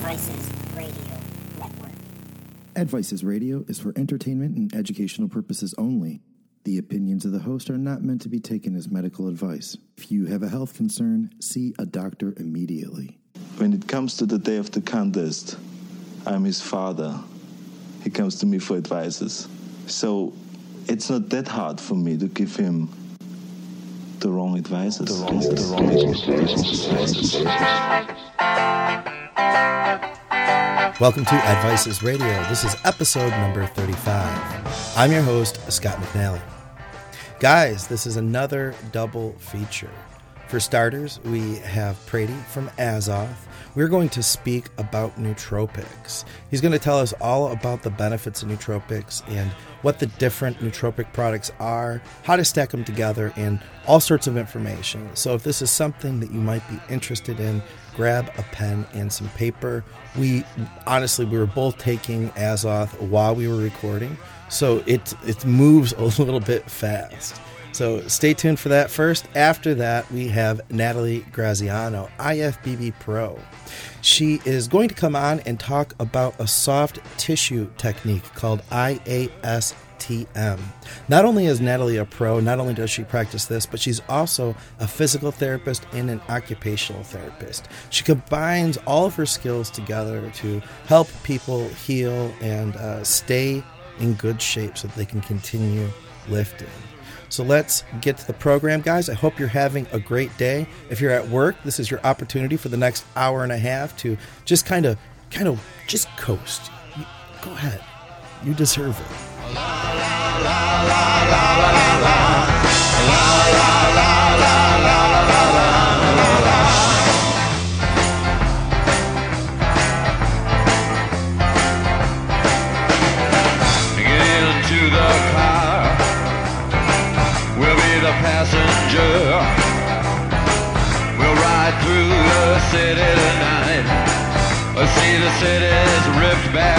Advices Radio Network. Advices Radio is for entertainment and educational purposes only. The opinions of the host are not meant to be taken as medical advice. If you have a health concern, see a doctor immediately. When it comes to the day of the contest, I'm his father. He comes to me for advices. So it's not that hard for me to give him the wrong advices. Welcome to Advices Radio. This is episode number 35. I'm your host, Scott McNally. Guys, this is another double feature. For starters, we have Prady from Azoth. We're going to speak about nootropics. He's going to tell us all about the benefits of nootropics and what the different nootropic products are, how to stack them together, and all sorts of information. So if this is something that you might be interested in, grab a pen and some paper. We were both taking Azoth while we were recording, so it moves a little bit fast. So stay tuned for that first. After that, we have Natalie Graziano, IFBB Pro. She is going to come on and talk about a soft tissue technique called IASTM. Not only is Natalie a pro, not only does she practice this, but she's also a physical therapist and an occupational therapist. She combines all of her skills together to help people heal and stay in good shape so that they can continue lifting. So let's get to the program, guys. I hope you're having a great day. If you're at work, this is your opportunity for the next hour and a half to just kind of just coast. Go ahead. You deserve it. Get into the car. We'll be the passenger. We'll ride through the city tonight. We'll see the city's ripped back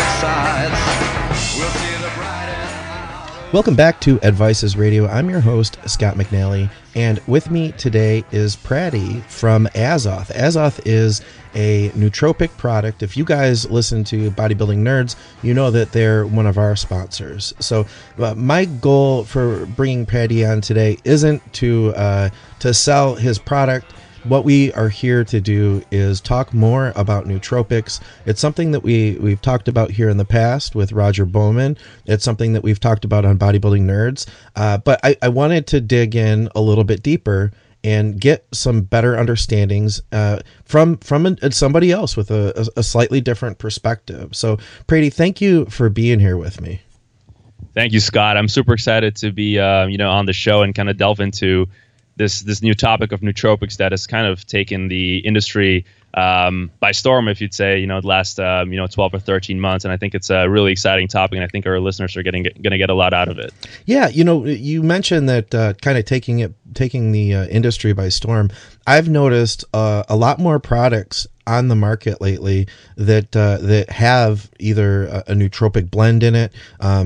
sides. We'll see the bright and Welcome back to Advices Radio. I'm your host, Scott McNally, and with me today is Prady from Azoth. Azoth is a nootropic product. If you guys listen to Bodybuilding Nerds, you know that they're one of our sponsors. So my goal for bringing Prady on today isn't to sell his product. What we are here to do is talk more about nootropics. It's something that we've talked about here in the past with Roger Bowman. It's something that we've talked about on Bodybuilding Nerds. But I wanted to dig in a little bit deeper and get some better understandings from somebody else with a slightly different perspective. So, Prady, thank you for being here with me. Thank you, Scott. I'm super excited to be on the show and kind of delve into this new topic of nootropics that has kind of taken the industry by storm, if you'd say, the last 12 or 13 months. And I think it's a really exciting topic, and I think our listeners are going to get a lot out of it. Yeah, you mentioned that kind of taking the industry by storm. I've noticed a lot more products on the market lately that have either a nootropic blend in it,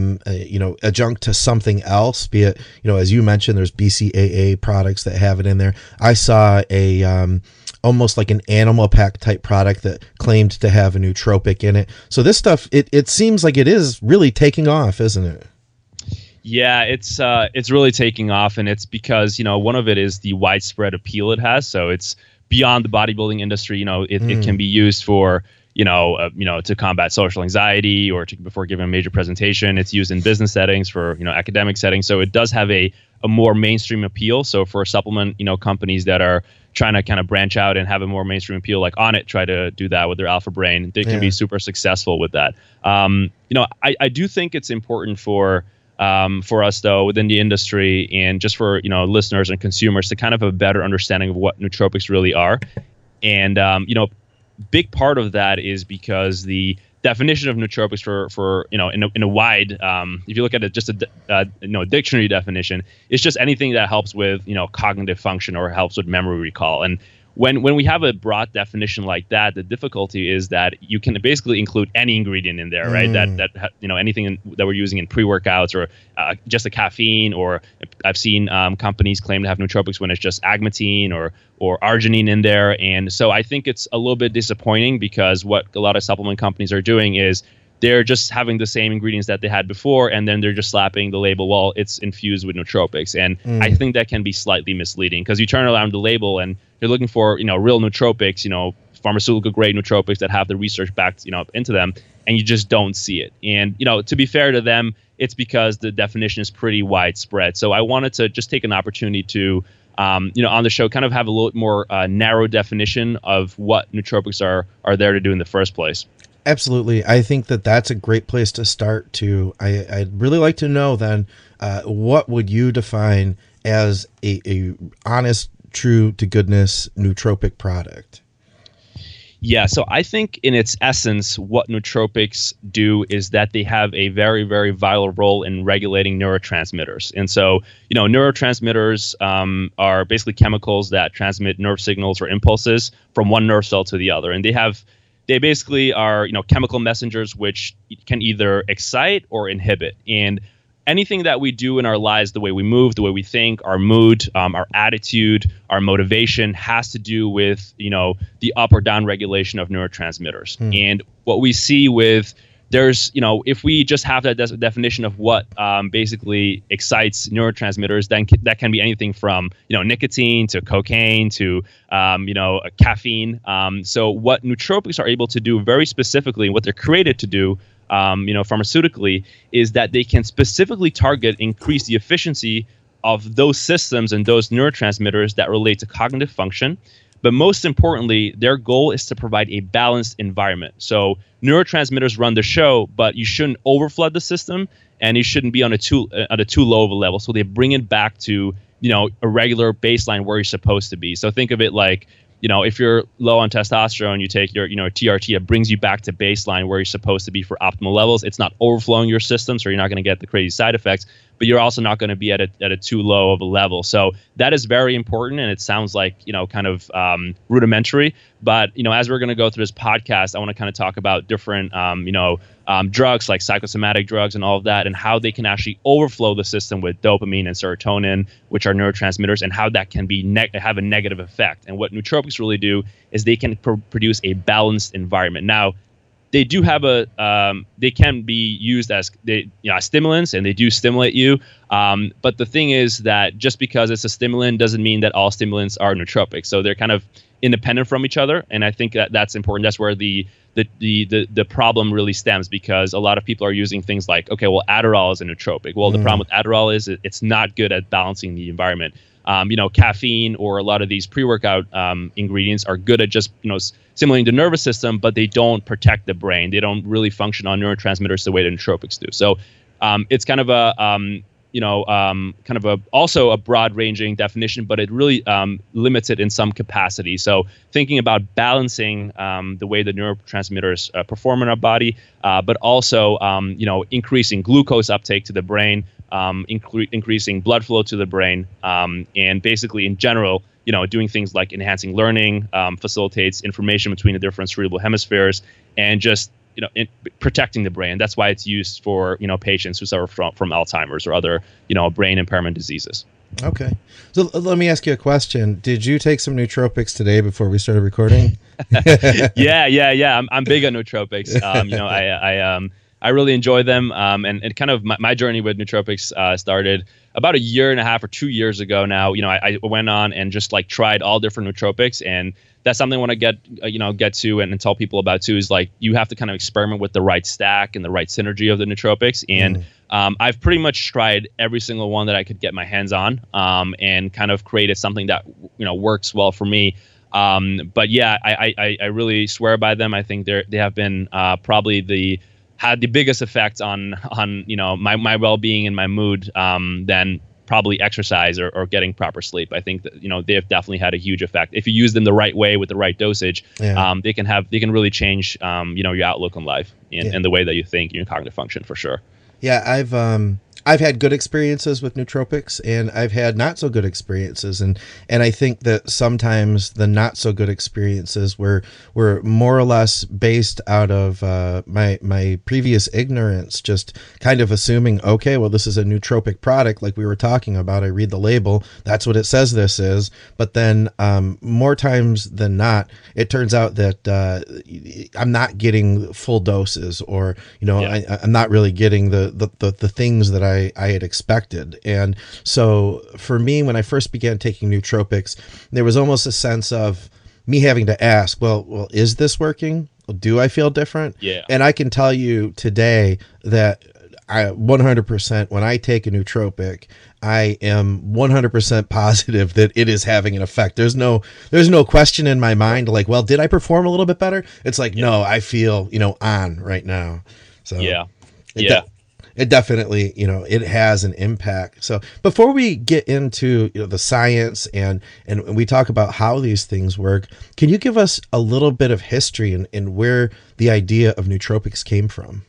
adjunct to something else, be it, as you mentioned, there's BCAA products that have it in there. I saw a almost like an Animal Pack type product that claimed to have a nootropic in it. So this stuff, it seems like it is really taking off, isn't it? Yeah, it's really taking off, and it's because, one of it is the widespread appeal it has. So it's beyond the bodybuilding industry. It can be used for, to combat social anxiety or before giving a major presentation. It's used in business settings, for, academic settings. So it does have a more mainstream appeal. So for supplement, companies that are trying to kind of branch out and have a more mainstream appeal, like Onnit try to do that with their Alpha Brain, they can be super successful with that. I do think it's important for us, though, within the industry and just for, listeners and consumers to kind of have a better understanding of what nootropics really are. And, big part of that is because the definition of nootropics for in a wide, if you look at it, just a dictionary definition, it's just anything that helps with, cognitive function or helps with memory recall. And when we have a broad definition like that, the difficulty is that you can basically include any ingredient in there, right? Anything that we're using in pre-workouts, or just a caffeine, or I've seen companies claim to have nootropics when it's just agmatine or arginine in there. And so I think it's a little bit disappointing, because what a lot of supplement companies are doing is they're just having the same ingredients that they had before, and then they're just slapping the label, well, it's infused with nootropics. And I think that can be slightly misleading, because you turn around the label and you're looking for, real nootropics, pharmaceutical grade nootropics that have the research backed, into them, and you just don't see it. And, to be fair to them, it's because the definition is pretty widespread. So I wanted to just take an opportunity to, on the show, kind of have a little more narrow definition of what nootropics are there to do in the first place. Absolutely. I think that that's a great place to start too. I'd really like to know then, what would you define as a honest, true to goodness nootropic product? Yeah, so I think in its essence, what nootropics do is that they have a very, very vital role in regulating neurotransmitters. And so, neurotransmitters are basically chemicals that transmit nerve signals or impulses from one nerve cell to the other. And they basically are, chemical messengers which can either excite or inhibit. And anything that we do in our lives, the way we move, the way we think, our mood, our attitude, our motivation, has to do with, the up or down regulation of neurotransmitters. And what we see with there's, if we just have that definition of what basically excites neurotransmitters, then that can be anything from, nicotine to cocaine to, caffeine. So what nootropics are able to do very specifically, what they're created to do, pharmaceutically, is that they can specifically target, increase the efficiency of those systems and those neurotransmitters that relate to cognitive function. But most importantly, their goal is to provide a balanced environment. So neurotransmitters run the show, but you shouldn't overflood the system, and you shouldn't be on at a too low of a level. So they bring it back to, a regular baseline where you're supposed to be. So think of it like, if you're low on testosterone, you take your, TRT, it brings you back to baseline where you're supposed to be for optimal levels. It's not overflowing your system, so you're not going to get the crazy side effects, but you're also not going to be at a too low of a level. So that is very important, and it sounds like, kind of rudimentary. But, as we're going to go through this podcast, I want to kind of talk about different, drugs like psychosomatic drugs and all of that, and how they can actually overflow the system with dopamine and serotonin, which are neurotransmitters, and how that can be have a negative effect. And what nootropics really do is they can produce a balanced environment. Now, they do have they can be used as stimulants, and they do stimulate you. But the thing is that just because it's a stimulant doesn't mean that all stimulants are nootropics. So they're kind of independent from each other, and I think that's important. That's where the problem really stems, because a lot of people are using things like, okay, well, Adderall is a nootropic. Well, the problem with Adderall is it's not good at balancing the environment. Caffeine or a lot of these pre-workout ingredients are good at just stimulating the nervous system, but they don't protect the brain. They don't really function on neurotransmitters the way the nootropics do. So it's kind of also a broad-ranging definition, but it really limits it in some capacity. So thinking about balancing the way the neurotransmitters perform in our body, but also increasing glucose uptake to the brain, increasing blood flow to the brain, and basically in general, doing things like enhancing learning, facilitates information between the different cerebral hemispheres, and just protecting the brain. That's why it's used for patients who suffer from Alzheimer's or other brain impairment diseases. Okay, so let me ask you a question. Did you take some nootropics today before we started recording? Yeah. I'm big on nootropics. I really enjoy them. And kind of my journey with nootropics started about 1.5 years or 2 years ago now. I went on and just tried all different nootropics, and that's something I want to get to and tell people about too, is you have to kind of experiment with the right stack and the right synergy of the nootropics. And I've pretty much tried every single one that I could get my hands on, and kind of created something that, works well for me. But yeah, I really swear by them. I think they have been probably had the biggest effect on my well-being and my mood than probably exercise or getting proper sleep. I think that they have definitely had a huge effect. If you use them the right way with the right dosage, they can really change your outlook on life and the way that you think, your cognitive function, for sure. Yeah, I've had good experiences with nootropics, and I've had not so good experiences, and I think that sometimes the not so good experiences were more or less based out of my previous ignorance, just kind of assuming, okay, well, this is a nootropic product, like we were talking about. I read the label, that's what it says this is, but then more times than not, it turns out that I'm not getting full doses, or I'm not really getting the things that I had expected. And so for me, when I first began taking nootropics, there was almost a sense of me having to ask, well, is this working? Do I feel different? Yeah. And I can tell you today that 100% when I take a nootropic, I am 100% positive that it is having an effect. There's no question in my mind like, well, did I perform a little bit better? It's like, no, I feel, on right now. So yeah. It definitely, it has an impact. So before we get into the science and we talk about how these things work, can you give us a little bit of history and where the idea of nootropics came from?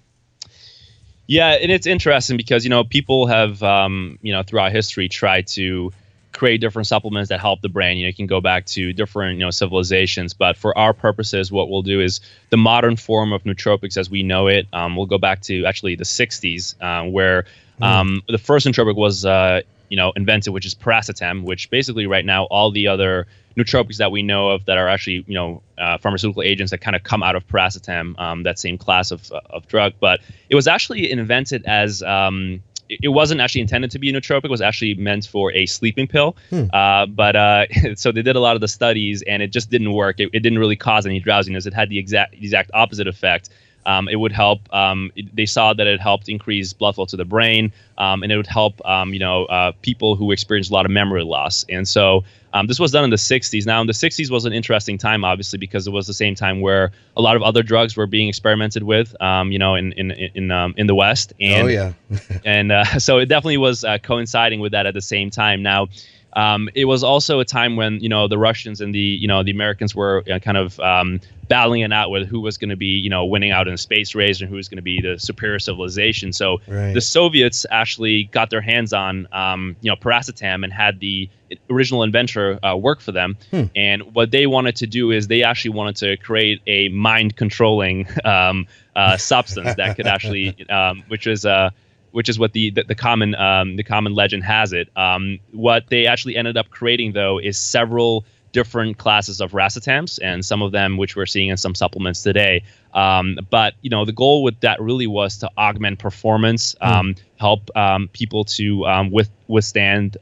Yeah, and it's interesting because, people have, throughout history tried to create different supplements that help the brain. You can go back to different, civilizations. But for our purposes, what we'll do is the modern form of nootropics as we know it. We'll go back to actually the 60s, where the first nootropic was, invented, which is piracetam, which basically right now all the other nootropics that we know of that are actually, pharmaceutical agents that kind of come out of piracetam, that same class of drug. But it was actually invented as it wasn't actually intended to be a nootropic. It was actually meant for a sleeping pill. But so they did a lot of the studies, and it just didn't work. It didn't really cause any drowsiness. It had the exact opposite effect. It would help. They saw that it helped increase blood flow to the brain, and it would help people who experience a lot of memory loss. And so this was done in the 60s. Now, in the 60s was an interesting time, obviously, because it was the same time where a lot of other drugs were being experimented with, in the West. And, oh yeah, and so it definitely was coinciding with that at the same time. Now, it was also a time when the Russians and the Americans were kind of battling it out with who was going to be winning out in the space race and who was going to be the superior civilization. So the Soviets actually got their hands on piracetam and had the original inventor work for them. And what they wanted to do is they actually wanted to create a mind controlling substance that could actually which is what the common legend has it. What they actually ended up creating, though, is several different classes of racetams, and some of them which we're seeing in some supplements today. But the goal with that really was to augment performance, help people to withstand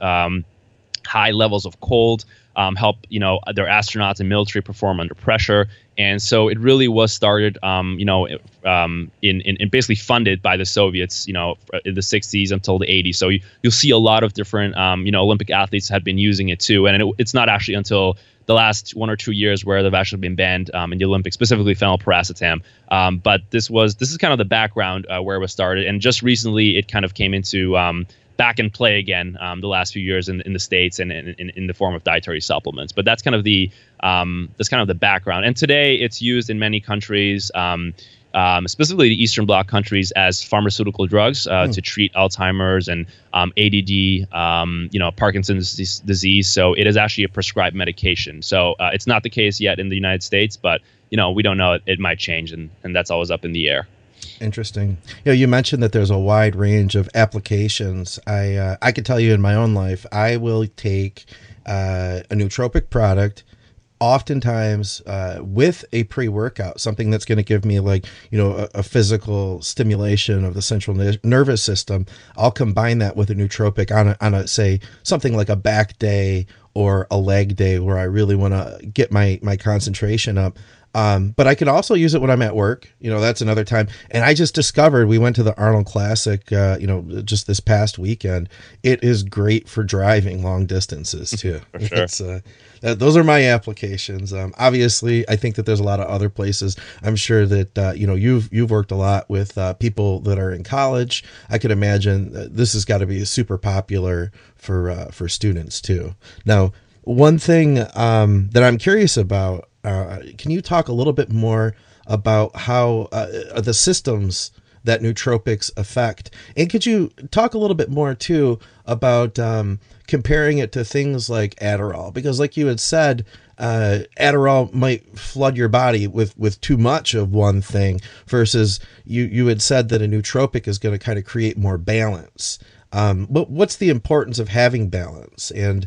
high levels of cold, help their astronauts and military perform under pressure. And so it really was started, in basically funded by the Soviets, in the 60s until the 80s. So you'll see a lot of different, Olympic athletes have been using it too. And it's not actually until the last 1 or 2 years where they've actually been banned in the Olympics, specifically phenylpiracetam. But this is kind of the background where it was started. And just recently it kind of came into back in play again the last few years in the States and in the form of dietary supplements. But that's kind of the background. And today it's used in many countries, specifically the Eastern Bloc countries, as pharmaceutical drugs to treat Alzheimer's and ADD, Parkinson's disease. So it is actually a prescribed medication. So it's not the case yet in the United States, but we don't know. It might change, and that's always up in the air. Interesting. You mentioned that there's a wide range of applications. I could tell you in my own life, I will take a nootropic product, oftentimes with a pre-workout, something that's going to give me a physical stimulation of the central nervous system. I'll combine that with a nootropic on a say something like a back day or a leg day where I really want to get my concentration up. But I can also use it when I'm at work. That's another time. And I just discovered, we went to the Arnold Classic, just this past weekend. It is great for driving long distances too. For sure. Those are my applications. Obviously, I think that there's a lot of other places. I'm sure that, you've worked a lot with people that are in college. I could imagine this has got to be super popular for students too. Now, one thing that I'm curious about, can you talk a little bit more about how the systems that nootropics affect. And could you talk a little bit more too about comparing it to things like Adderall? Because like you had said, Adderall might flood your body with too much of one thing versus you had said that a nootropic is going to kind of create more balance. But what's the importance of having balance, and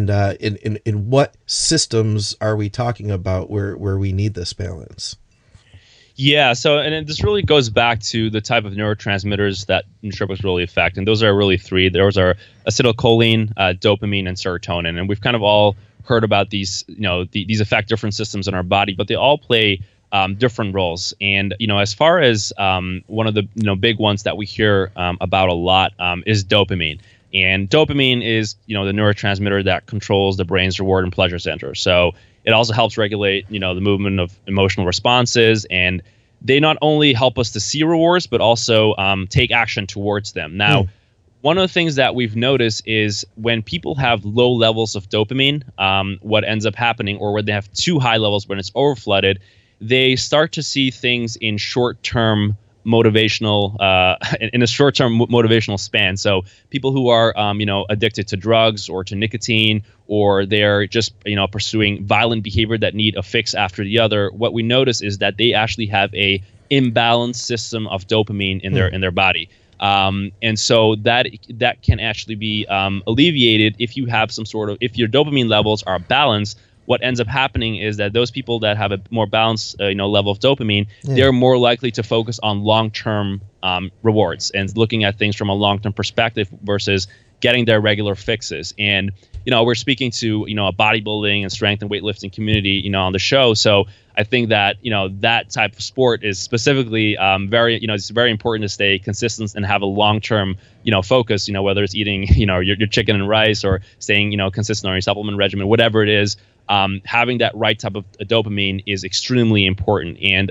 in what systems are we talking about where we need this balance? Yeah, so and this really goes back to the type of neurotransmitters that nootropics really affect, and those are really three. Those are acetylcholine, dopamine, and serotonin, and we've kind of all heard about these. These affect different systems in our body, but they all play different roles. And as far as one of the big ones that we hear about a lot is dopamine. And dopamine is the neurotransmitter that controls the brain's reward and pleasure center. So it also helps regulate the movement of emotional responses, and they not only help us to see rewards but also take action towards them. Now, one of the things that we've noticed is when people have low levels of dopamine, what ends up happening, or when they have too high levels when it's overflooded, they start to see things in short-term motivational, in a short-term motivational span. So people who are, addicted to drugs or to nicotine, or they're just, pursuing violent behavior that need a fix after the other, what we notice is that they actually have a imbalanced system of dopamine in their body. And so that can actually be alleviated if you have if your dopamine levels are balanced. What ends up happening is that those people that have a more balanced, level of dopamine, they're more likely to focus on long-term rewards and looking at things from a long-term perspective versus getting their regular fixes. And we're speaking to a bodybuilding and strength and weightlifting community, on the show. So I think that that type of sport is specifically very, it's very important to stay consistent and have a long-term focus. Whether it's eating your chicken and rice or staying consistent on your supplement regimen, whatever it is. Having that right type of dopamine is extremely important. And,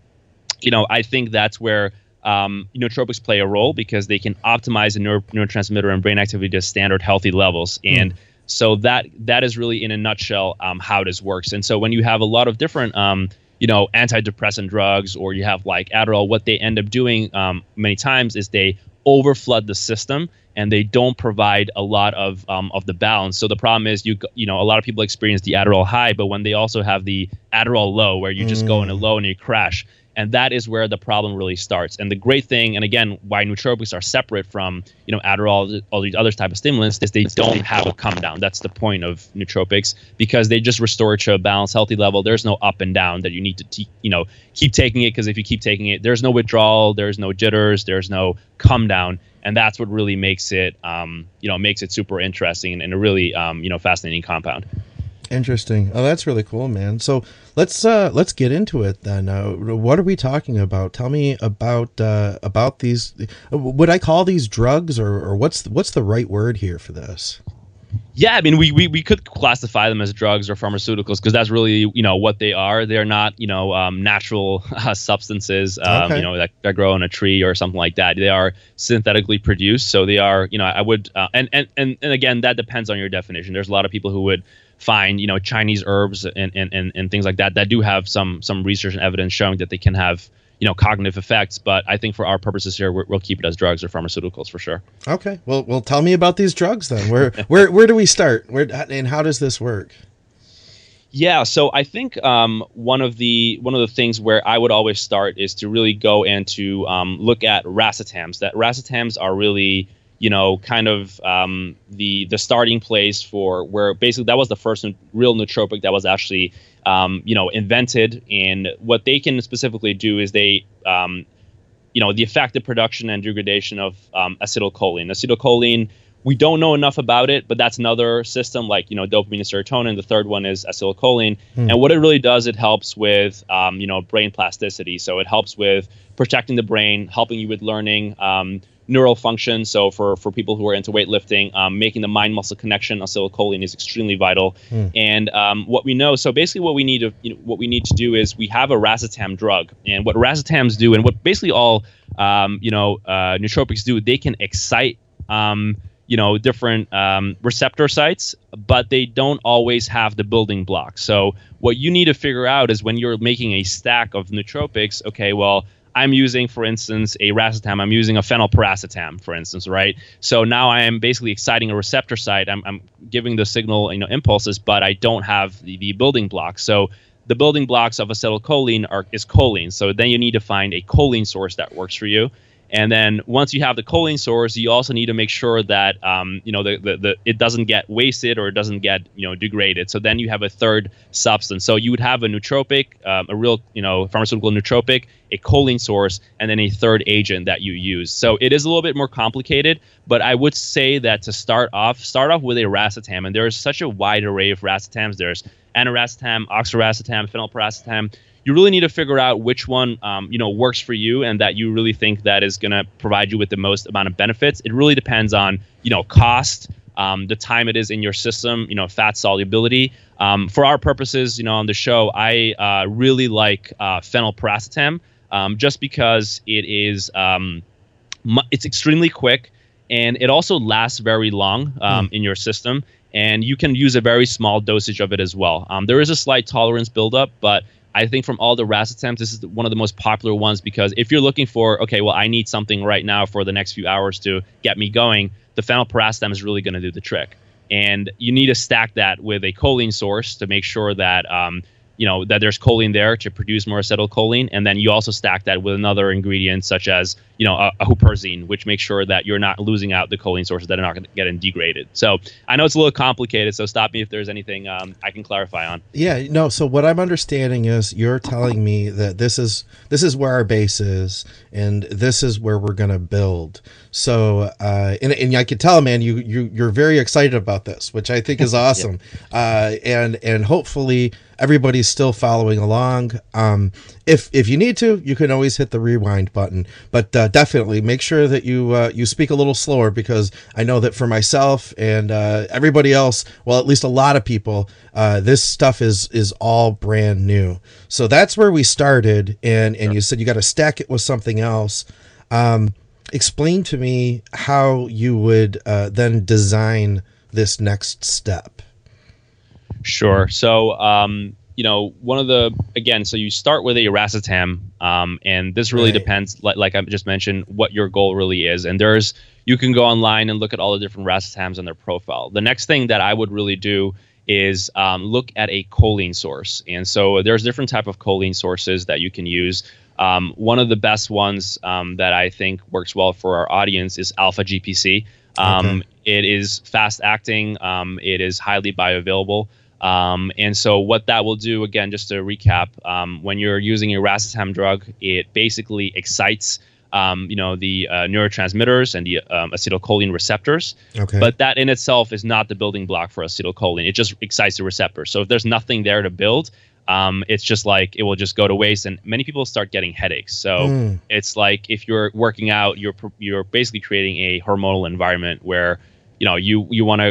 I think that's where nootropics play a role because they can optimize the neurotransmitter and brain activity to standard healthy levels. And so that is really in a nutshell how this works. And so when you have a lot of different, antidepressant drugs, or you have like Adderall, what they end up doing many times is they overflood the system and they don't provide a lot of the balance. So the problem is a lot of people experience the Adderall high, but when they also have the Adderall low, where you just go in a low and you crash. And that is where the problem really starts. And the great thing, and again, why nootropics are separate from Adderall, all these other type of stimulants, is they don't have a come down. That's the point of nootropics, because they just restore it to a balanced, healthy level. There's no up and down that you need to keep taking it, because if you keep taking it, there's no withdrawal, there's no jitters, there's no come down. And that's what really makes it super interesting and a really fascinating compound. Interesting. Oh, that's really cool, man. So let's get into it then. What are we talking about? Tell me about these. Would I call these drugs, or what's the right word here for this? Yeah, I mean, we could classify them as drugs or pharmaceuticals, because that's really what they are. They're not natural substances that grow on a tree or something like that. They are synthetically produced, so they are I would and again, that depends on your definition. There's a lot of people who would find Chinese herbs and things like that do have some research and evidence showing that they can have cognitive effects, but I think for our purposes here, we'll keep it as drugs or pharmaceuticals for sure. Okay, well, tell me about these drugs then. Where do we start? And how does this work? Yeah, so I think one of the things where I would always start is to really go and to look at racetams. That racetams are really kind of the starting place for where basically that was the first real nootropic that was actually invented. And what they can specifically do is they the effective production and degradation of acetylcholine. Acetylcholine, we don't know enough about it, but that's another system like dopamine and serotonin. The third one is acetylcholine, and what it really does, it helps with brain plasticity. So it helps with protecting the brain, helping you with learning, neural function. So for people who are into weightlifting, making the mind-muscle connection, acetylcholine is extremely vital. And what we know, so basically what we need to do is we have a racetam drug, and what racetams do, and what basically all nootropics do, they can excite different receptor sites, but they don't always have the building blocks. So what you need to figure out is when you're making a stack of nootropics, okay, well, I'm using, for instance, a racetam. I'm using a phenylpiracetam, for instance, right? So now I am basically exciting a receptor site. I'm giving the signal, impulses, but I don't have the building blocks. So the building blocks of acetylcholine is choline. So then you need to find a choline source that works for you. And then once you have the choline source, you also need to make sure that it doesn't get wasted or it doesn't get degraded. So then you have a third substance. So you would have a nootropic, a real pharmaceutical nootropic, a choline source, and then a third agent that you use. So it is a little bit more complicated, but I would say that to start off with a racetam. And there is such a wide array of racetams. There's aniracetam, oxiracetam, phenylpiracetam. You really need to figure out which one, works for you and that you really think that is going to provide you with the most amount of benefits. It really depends on, cost, the time it is in your system, fat solubility. For our purposes, on the show, I really like phenylpiracetam just because it is, it's extremely quick and it also lasts very long in your system. And you can use a very small dosage of it as well. There is a slight tolerance buildup, but I think from all the racetams, this is one of the most popular ones because if you're looking for, I need something right now for the next few hours to get me going, the phenylpiracetam is really going to do the trick. And you need to stack that with a choline source to make sure that, that there's choline there to produce more acetylcholine. And then you also stack that with another ingredient such as, a huperzine, which makes sure that you're not losing out the choline sources that are not going to get degraded. So I know it's a little complicated, so stop me if there's anything I can clarify on. Yeah, no. So what I'm understanding is you're telling me that this is where our base is, and this is where we're going to build. So and I can tell, man, you're very excited about this, which I think is awesome. And hopefully everybody's still following along. If you need to, you can always hit the rewind button, but definitely make sure that you speak a little slower, because I know that for myself and everybody else, well, at least a lot of people, this stuff is all brand new. So that's where we started, and you said you got to stack it with something else. Explain to me how you would then design this next step. Sure. So, one of so you start with a racetam, and this really depends, like I just mentioned, what your goal really is. And you can go online and look at all the different racetams and their profile. The next thing that I would really do is look at a choline source. And so there's different type of choline sources that you can use. One of the best ones that I think works well for our audience is alpha GPC. It is fast acting. It is highly bioavailable. And so what that will do, again, just to recap, when you're using a racetam drug, it basically excites, the neurotransmitters and the acetylcholine receptors. Okay. But that in itself is not the building block for acetylcholine. It just excites the receptor. So if there's nothing there to build, it's just like it will just go to waste, and many people start getting headaches. So it's like if you're working out, you're basically creating a hormonal environment where you want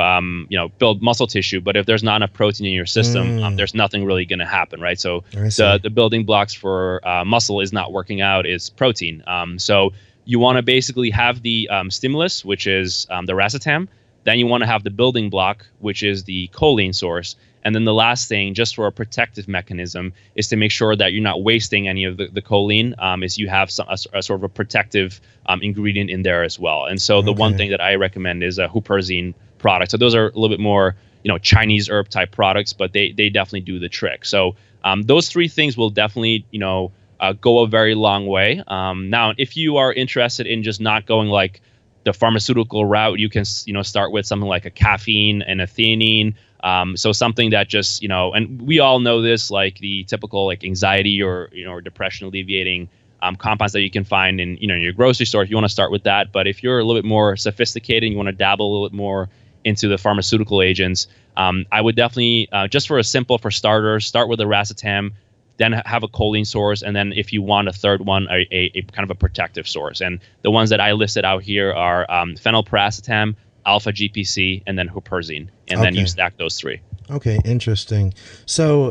to build muscle tissue, but if there's not enough protein in your system, there's nothing really going to happen, right? So the building blocks for muscle is not working out is protein. So you want to basically have the stimulus, which is the racetam. Then you want to have the building block, which is the choline source. And then the last thing, just for a protective mechanism, is to make sure that you're not wasting any of the choline, is you have a sort of a protective ingredient in there as well. And so the one thing that I recommend is a huperzine product. So those are a little bit more, Chinese herb type products, but they definitely do the trick. So those three things will definitely, go a very long way. Now, if you are interested in just not going like the pharmaceutical route, you can, start with something like a caffeine and a theanine. So something that just, and we all know this, like the typical like anxiety or depression alleviating compounds that you can find in, your grocery store, if you want to start with that. But if you're a little bit more sophisticated and you want to dabble a little bit more into the pharmaceutical agents, I would definitely, just for starters, start with a racetam, then have a choline source, and then if you want a third one, a kind of a protective source. And the ones that I listed out here are phenylpiracetam, alpha GPC, and then huperzine, and then you stack those three. Okay, interesting. So,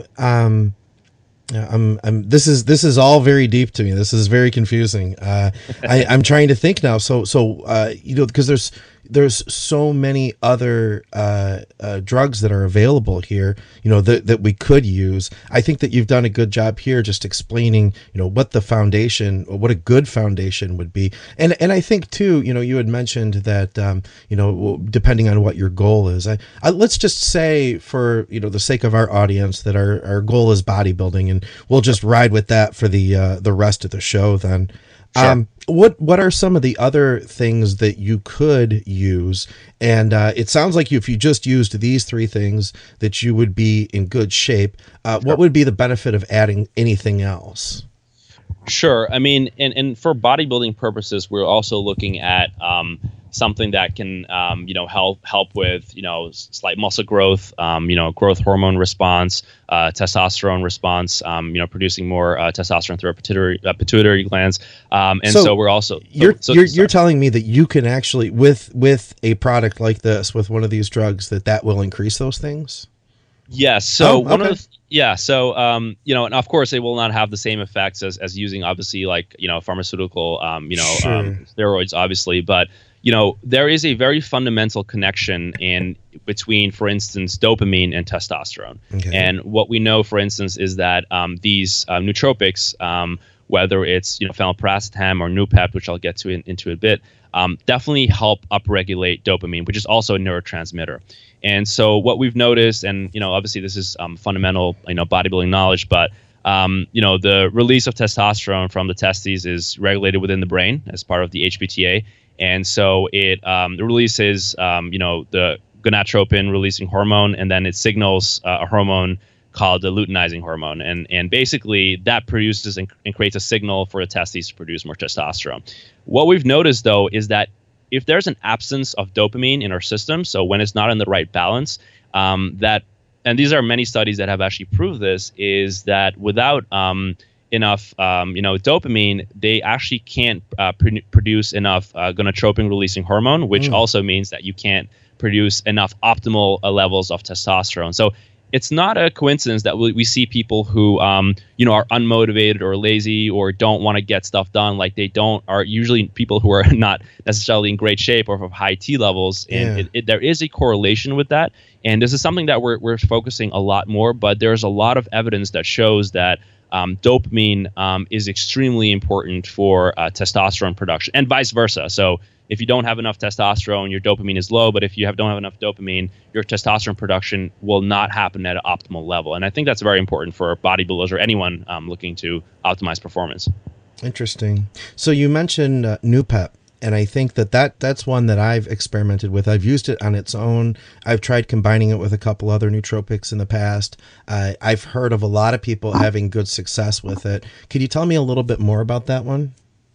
this is all very deep to me. This is very confusing. I'm trying to think now. So because there's there's so many other drugs that are available here, that we could use. I think that you've done a good job here just explaining, what the foundation, what a good foundation would be. And I think too, you had mentioned that, depending on what your goal is, let's just say for, the sake of our audience that our goal is bodybuilding, and we'll just ride with that for the rest of the show then. Sure. What are some of the other things that you could use? And it sounds like if you just used these three things, that you would be in good shape. Sure. What would be the benefit of adding anything else? Sure. I mean, and for bodybuilding purposes, we're also looking at something that can, help with, slight muscle growth, growth hormone response, testosterone response, producing more testosterone through our pituitary glands. So we're also you're telling me that you can actually with a product like this, with one of these drugs, that will increase those things. Yes. So and of course it will not have the same effects as using obviously like, pharmaceutical, steroids, obviously, but there is a very fundamental connection between, for instance, dopamine and testosterone. Okay. And what we know, for instance, is that these nootropics, whether it's phenylpiracetam or Noopept, which I'll get to into a bit, definitely help upregulate dopamine, which is also a neurotransmitter. And so what we've noticed, and obviously this is fundamental bodybuilding knowledge, but the release of testosterone from the testes is regulated within the brain as part of the HPTA. And so it releases, the gonadotropin releasing hormone, and then it signals a hormone called the luteinizing hormone. And basically that produces and creates a signal for the testes to produce more testosterone. What we've noticed, though, is that if there's an absence of dopamine in our system, so when it's not in the right balance, and these are many studies that have actually proved this, is that without enough, dopamine, they actually can't produce enough gonadotropin releasing hormone, which also means that you can't produce enough optimal levels of testosterone. So it's not a coincidence that we see people who, are unmotivated or lazy or don't want to get stuff done. Like are usually people who are not necessarily in great shape or have high T levels. And there is a correlation with that. And this is something that we're focusing a lot more, but there's a lot of evidence that shows that dopamine is extremely important for testosterone production and vice versa. So if you don't have enough testosterone, your dopamine is low. But if you don't have enough dopamine, your testosterone production will not happen at an optimal level. And I think that's very important for bodybuilders or anyone looking to optimize performance. Interesting. So you mentioned Noopept. And I think that's one that I've experimented with. I've used it on its own. I've tried combining it with a couple other nootropics in the past. I've heard of a lot of people having good success with it. Could you tell me a little bit more about that one?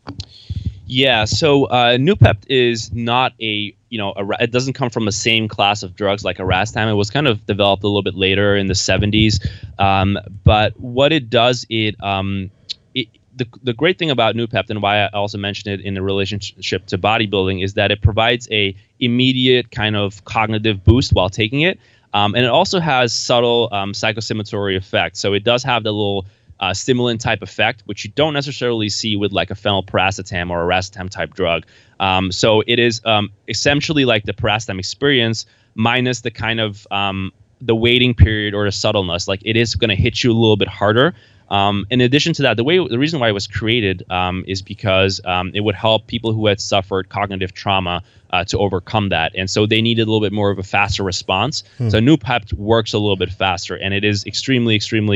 Yeah, so Noopept is not it doesn't come from the same class of drugs like Erastam. It was kind of developed a little bit later in the 70s. But what it does, the great thing about Noopept, and why I also mentioned it in the relationship to bodybuilding, is that it provides a immediate kind of cognitive boost while taking it. And it also has subtle psychostimulatory effects. So it does have the little stimulant type effect, which you don't necessarily see with like a phenylpiracetam or a racetam type drug. So it is essentially like the piracetam experience minus the kind of the waiting period or the subtleness. Like it is going to hit you a little bit harder. In addition to that, the reason why it was created is because it would help people who had suffered cognitive trauma to overcome that, and so they needed a little bit more of a faster response. So Noopept works a little bit faster, and it is extremely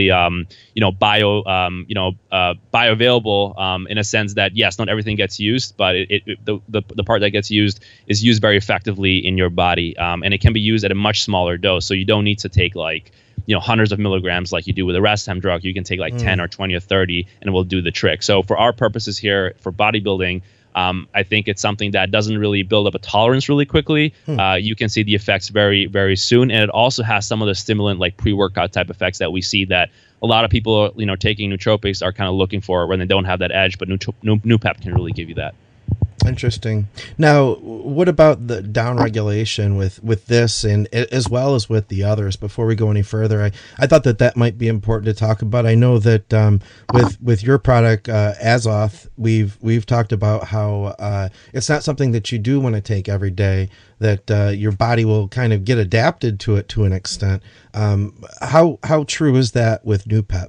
bioavailable in a sense that yes, not everything gets used, but the part that gets used is used very effectively in your body, and it can be used at a much smaller dose. So you don't need to take like hundreds of milligrams like you do with a Erastam drug. You can take like 10 or 20 or 30 and it will do the trick. So for our purposes here for bodybuilding, I think it's something that doesn't really build up a tolerance really quickly. You can see the effects very, very soon. And it also has some of the stimulant like pre-workout type effects that we see that a lot of people, taking nootropics are kind of looking for when they don't have that edge, but Noopept can really give you that. Interesting. Now, what about the down regulation with this and as well as with the others? Before we go any further, I thought that might be important to talk about. I know that with your product Azoth, we've talked about how it's not something that you do want to take every day. That your body will kind of get adapted to it to an extent. How true is that with Noopept?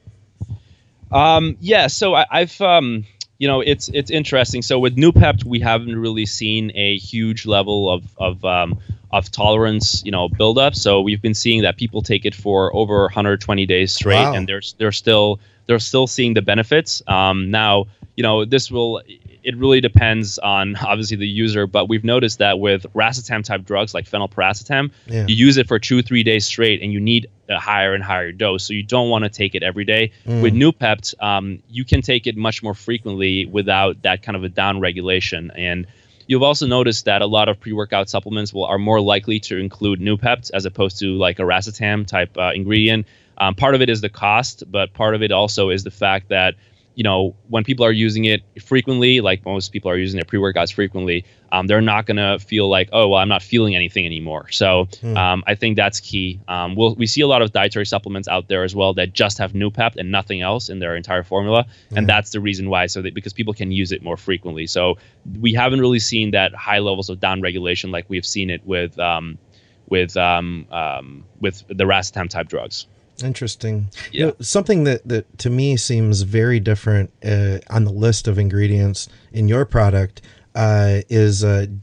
Yeah. So I've it's interesting. So with Noopept, we haven't really seen a huge level of tolerance, buildup. So we've been seeing that people take it for over 120 days straight, Wow. and they're still seeing the benefits. Now, it really depends on obviously the user, but we've noticed that with racetam type drugs like phenylpiracetam, Yeah. you use it for 2-3 days straight, and you need a higher and higher dose. So you don't want to take it every day. With Noopept, you can take it much more frequently without that kind of a down regulation. And you've also noticed that a lot of pre-workout supplements are more likely to include Noopept as opposed to like a racetam type ingredient. Part of it is the cost, but part of it also is the fact that when people are using it frequently, like most people are using their pre-workouts frequently, they're not going to feel like, oh, well, I'm not feeling anything anymore. So I think that's key. We see a lot of dietary supplements out there as well that just have Noopept and nothing else in their entire formula. And that's the reason why. because people can use it more frequently. So we haven't really seen that high levels of down regulation like we've seen it with the racetam type drugs. Interesting. Yeah. Something that to me seems very different on the list of ingredients in your product is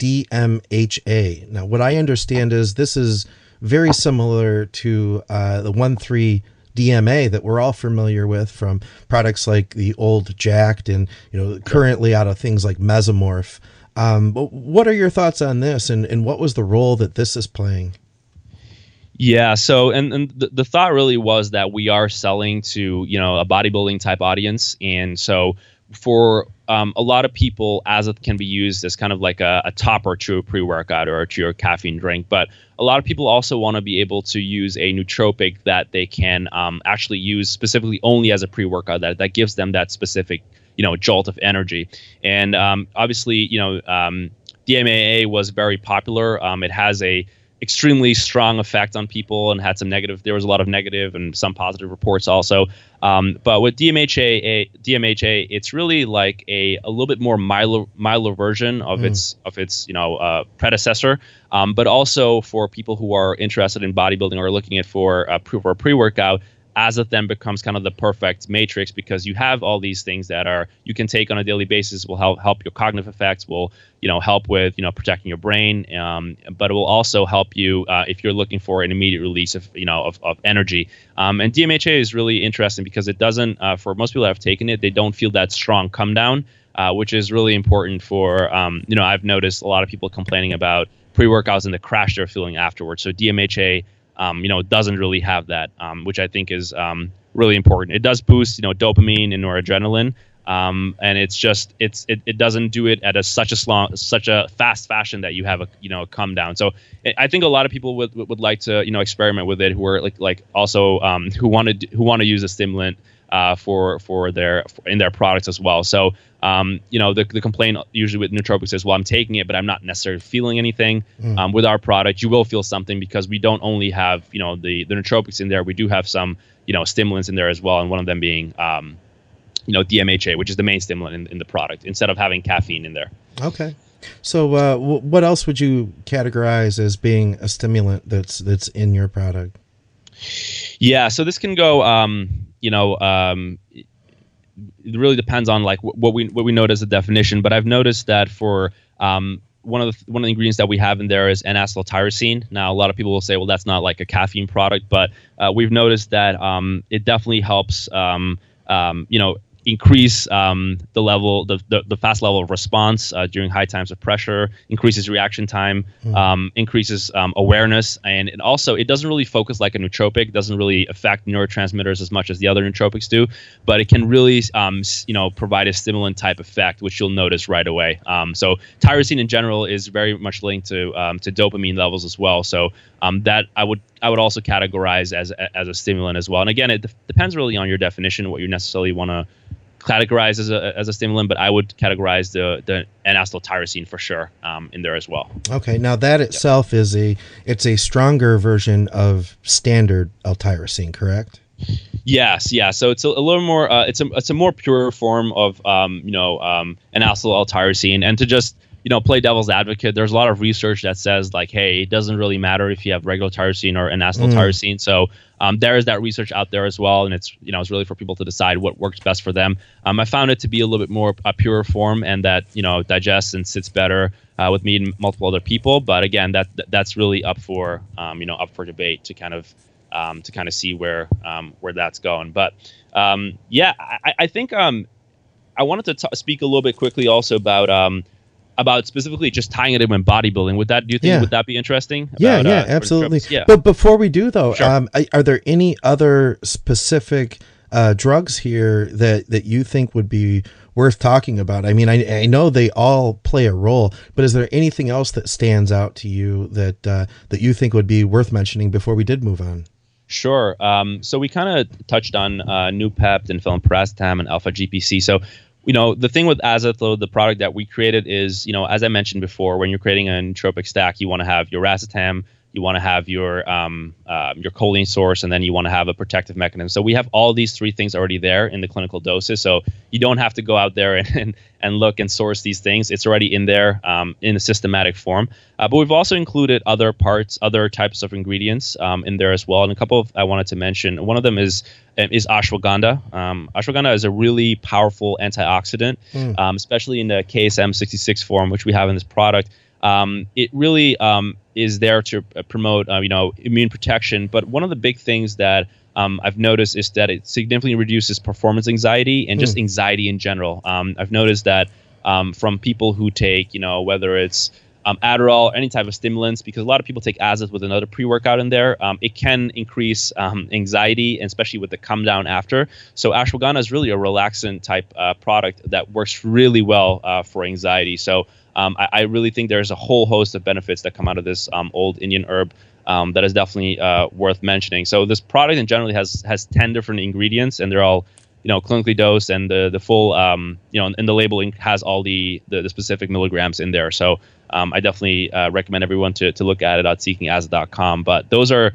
DMHA. Now, what I understand is this is very similar to the 1,3-DMA that we're all familiar with from products like the old Jacked and currently out of things like Mesomorph. But what are your thoughts on this, and what was the role that this is playing? Yeah. So, and the thought really was that we are selling to, a bodybuilding type audience. And so for a lot of people, Azoth can be used as kind of like a topper to a pre-workout or to your caffeine drink. But a lot of people also want to be able to use a nootropic that they can actually use specifically only as a pre-workout that gives them that specific, jolt of energy. And obviously, DMAA was very popular. It has a extremely strong effect on people and had there was a lot of negative and some positive reports also. But with DMHA, it's really like a little bit more milder version of its predecessor. But also for people who are interested in bodybuilding or looking at for a pre-workout, Azoth then becomes kind of the perfect matrix because you have all these things that you can take on a daily basis, will help your cognitive effects, will help with protecting your brain, but it will also help you if you're looking for an immediate release of energy. And DMHA is really interesting because it doesn't for most people that have taken it, they don't feel that strong come down, which is really important for I've noticed a lot of people complaining about pre-workouts and the crash they're feeling afterwards. So DMHA doesn't really have that, which I think is really important. It does boost, dopamine and noradrenaline, and it doesn't do it at such a fast fashion that you have a come down. So I think a lot of people would like to experiment with it, who are like also who want to use a stimulant in their products as well. So the complaint usually with nootropics is, well, I'm taking it, but I'm not necessarily feeling anything. With our product, you will feel something because we don't only have the nootropics in there. We do have some stimulants in there as well, and one of them being DMHA, which is the main stimulant in the product, instead of having caffeine in there. Okay. So what else would you categorize as being a stimulant that's in your product? Yeah, so this can go it really depends on like what we note as a definition, but I've noticed that for one of the ingredients that we have in there is N-acetyltyrosine. Now, a lot of people will say, well, that's not like a caffeine product, but we've noticed that it definitely helps increase the fast level of response during high times of pressure, increases reaction time, increases awareness, and it doesn't really focus like a nootropic, doesn't really affect neurotransmitters as much as the other nootropics do, but it can really provide a stimulant type effect, which you'll notice right away. So tyrosine in general is very much linked to dopamine levels as well. So that I would also categorize as a stimulant as well. And again, it depends really on your definition, what you necessarily want to categorized as a stimulant, but I would categorize the N-acetyltyrosine for sure in there as well. Okay, now that itself is it's a stronger version of standard L-tyrosine, correct? Yes, yeah. So it's a little more. It's a more pure form of N-acetyl L-tyrosine, and to just play devil's advocate, there's a lot of research that says like, hey, it doesn't really matter if you have regular tyrosine or N-acetyl tyrosine. So there is that research out there as well, and it's it's really for people to decide what works best for them. I found it to be a little bit more a pure form, and that digests and sits better with me and multiple other people. But again, that's really up for debate to kind of see where that's going. But I think I wanted to speak a little bit quickly also about specifically just tying it in with bodybuilding. Would that be interesting? Absolutely. Yeah. But before we do though, Sure. Are there any other specific drugs here that you think would be worth talking about? I mean, I know they all play a role, but is there anything else that stands out to you that you think would be worth mentioning before we did move on? Sure. So we kind of touched on Noopept and phenylpiracetam and alpha GPC. So, the thing with Azatho, the product that we created is, as I mentioned before, when you're creating a nootropic stack, you want to have your racetam, you want to have your choline source, and then you want to have a protective mechanism. So we have all these three things already there in the clinical doses. So you don't have to go out there and look and source these things. It's already in there in a systematic form. But we've also included other types of ingredients in there as well. And a couple I wanted to mention. One of them is ashwagandha. Ashwagandha is a really powerful antioxidant, especially in the KSM 66 form, which we have in this product. It really is there to promote, immune protection. But one of the big things that I've noticed is that it significantly reduces performance anxiety and just anxiety in general. I've noticed that from people who take, whether it's Adderall, any type of stimulants, because a lot of people take Azoth with another pre-workout in there. It can increase anxiety, and especially with the come down after. So ashwagandha is really a relaxant type product that works really well for anxiety. So I really think there's a whole host of benefits that come out of this old Indian herb that is definitely worth mentioning. So this product in general has 10 different ingredients, and they're all clinically dosed, and the full and the labeling has all the specific milligrams in there. So I definitely recommend everyone to look at it at seekingazoth.com. But those are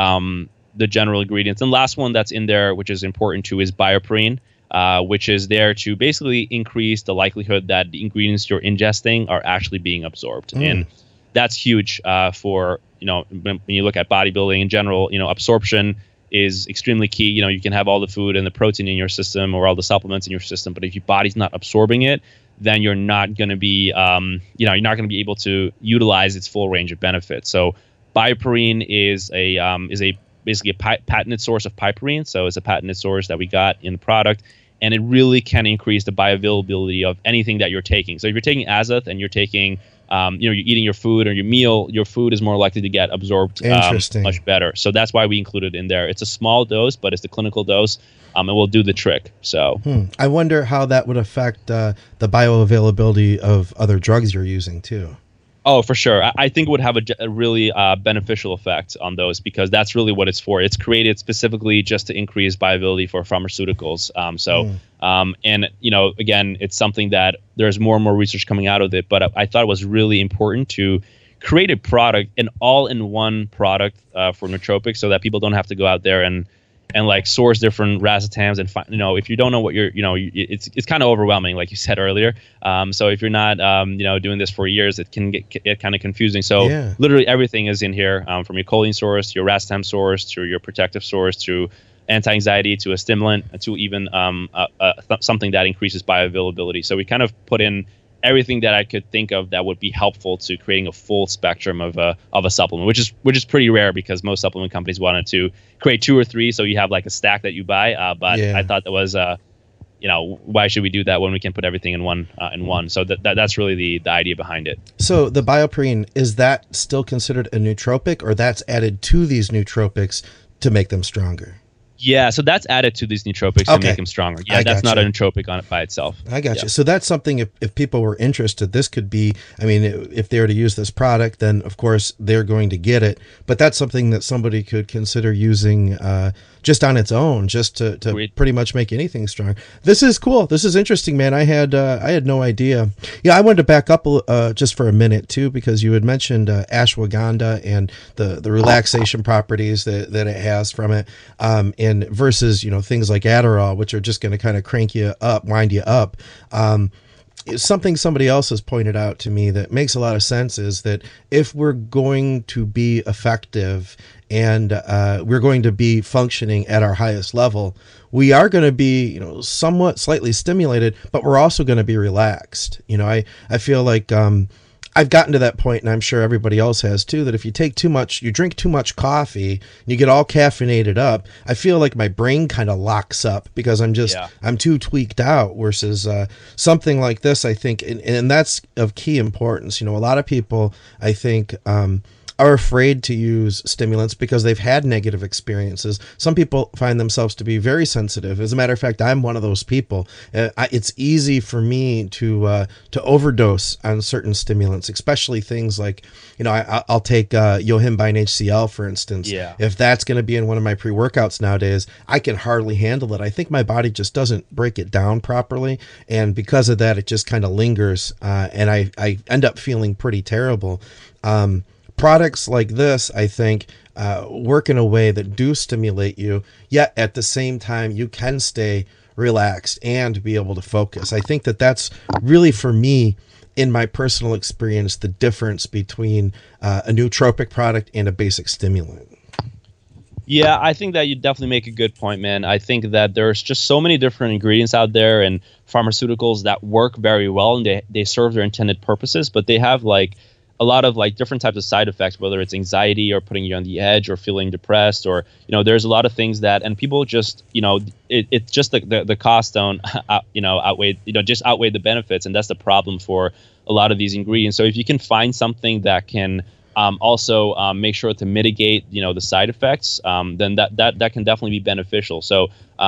the general ingredients. And last one that's in there, which is important too, is bioperine, which is there to basically increase the likelihood that the ingredients you're ingesting are actually being absorbed. And that's huge for, when you look at bodybuilding in general, absorption is extremely key. You can have all the food and the protein in your system or all the supplements in your system, but if your body's not absorbing it, then you're not going to be, you're not going to be able to utilize its full range of benefits. So bioperine is basically a patented source of piperine. So it's a patented source that we got in the product, and it really can increase the bioavailability of anything that you're taking. So if you're taking Azoth and you're taking, you're eating your food or your meal, your food is more likely to get absorbed much better. So that's why we include it in there. It's a small dose, but it's the clinical dose, and will do the trick. So I wonder how that would affect the bioavailability of other drugs you're using too. Oh, for sure. I think it would have a really beneficial effect on those, because that's really what it's for. It's created specifically just to increase bioavailability for pharmaceuticals. And, again, it's something that there's more and more research coming out of it. But I thought it was really important to create a product, an all-in-one product for nootropics, so that people don't have to go out there and like source different racetams and find, if you don't know what it's kind of overwhelming, like you said earlier. So if you're not, doing this for years, it can get kind of confusing. So literally everything is in here, from your choline source, your racetam source, to your protective source, to anti-anxiety, to a stimulant, to even something that increases bioavailability. So we kind of put in everything that I could think of that would be helpful to creating a full spectrum of a supplement, which is pretty rare, because most supplement companies wanted to create 2 or 3, so you have like a stack that you buy. But I thought that was, why should we do that when we can put everything in one? So that's really the idea behind it. So the bioperine, is that still considered a nootropic, or that's added to these nootropics to make them stronger? Yeah, so that's added to these nootropics to make them stronger. Yeah, that's not a nootropic on it by itself. I got you. So that's something, if people were interested, this could be, if they were to use this product, then of course they're going to get it. But that's something that somebody could consider using just on its own, just to pretty much make anything strong. This is cool. This is interesting, man. I had no idea. Yeah, I wanted to back up just for a minute too, because you had mentioned ashwagandha and the relaxation properties that it has from it, and versus things like Adderall, which are just going to kind of crank you up, wind you up. Something somebody else has pointed out to me that makes a lot of sense is that if we're going to be effective and we're going to be functioning at our highest level, we are going to be, somewhat slightly stimulated, but we're also going to be relaxed. I feel like I've gotten to that point, and I'm sure everybody else has too, that if you drink too much coffee, and you get all caffeinated up, I feel like my brain kind of locks up because I'm too tweaked out, versus something like this, I think, and that's of key importance. A lot of people, I think, are afraid to use stimulants because they've had negative experiences. Some people find themselves to be very sensitive. As a matter of fact, I'm one of those people. It's easy for me to overdose on certain stimulants, especially things like, I'll take Yohimbine HCl, for instance. Yeah. If that's going to be in one of my pre-workouts nowadays, I can hardly handle it. I think my body just doesn't break it down properly, and because of that, it just kind of lingers, and I end up feeling pretty terrible. Products like this, I think, work in a way that do stimulate you, yet at the same time, you can stay relaxed and be able to focus. I think that's really, for me, in my personal experience, the difference between a nootropic product and a basic stimulant. Yeah, I think that you definitely make a good point, man. I think that there's just so many different ingredients out there and pharmaceuticals that work very well, and they serve their intended purposes, but they have a lot of different types of side effects, whether it's anxiety or putting you on the edge or feeling depressed, or there's a lot of things that, and people just it's just the costs don't outweigh the benefits, and that's the problem for a lot of these ingredients. So if you can find something that can also make sure to mitigate the side effects, then that can definitely be beneficial. So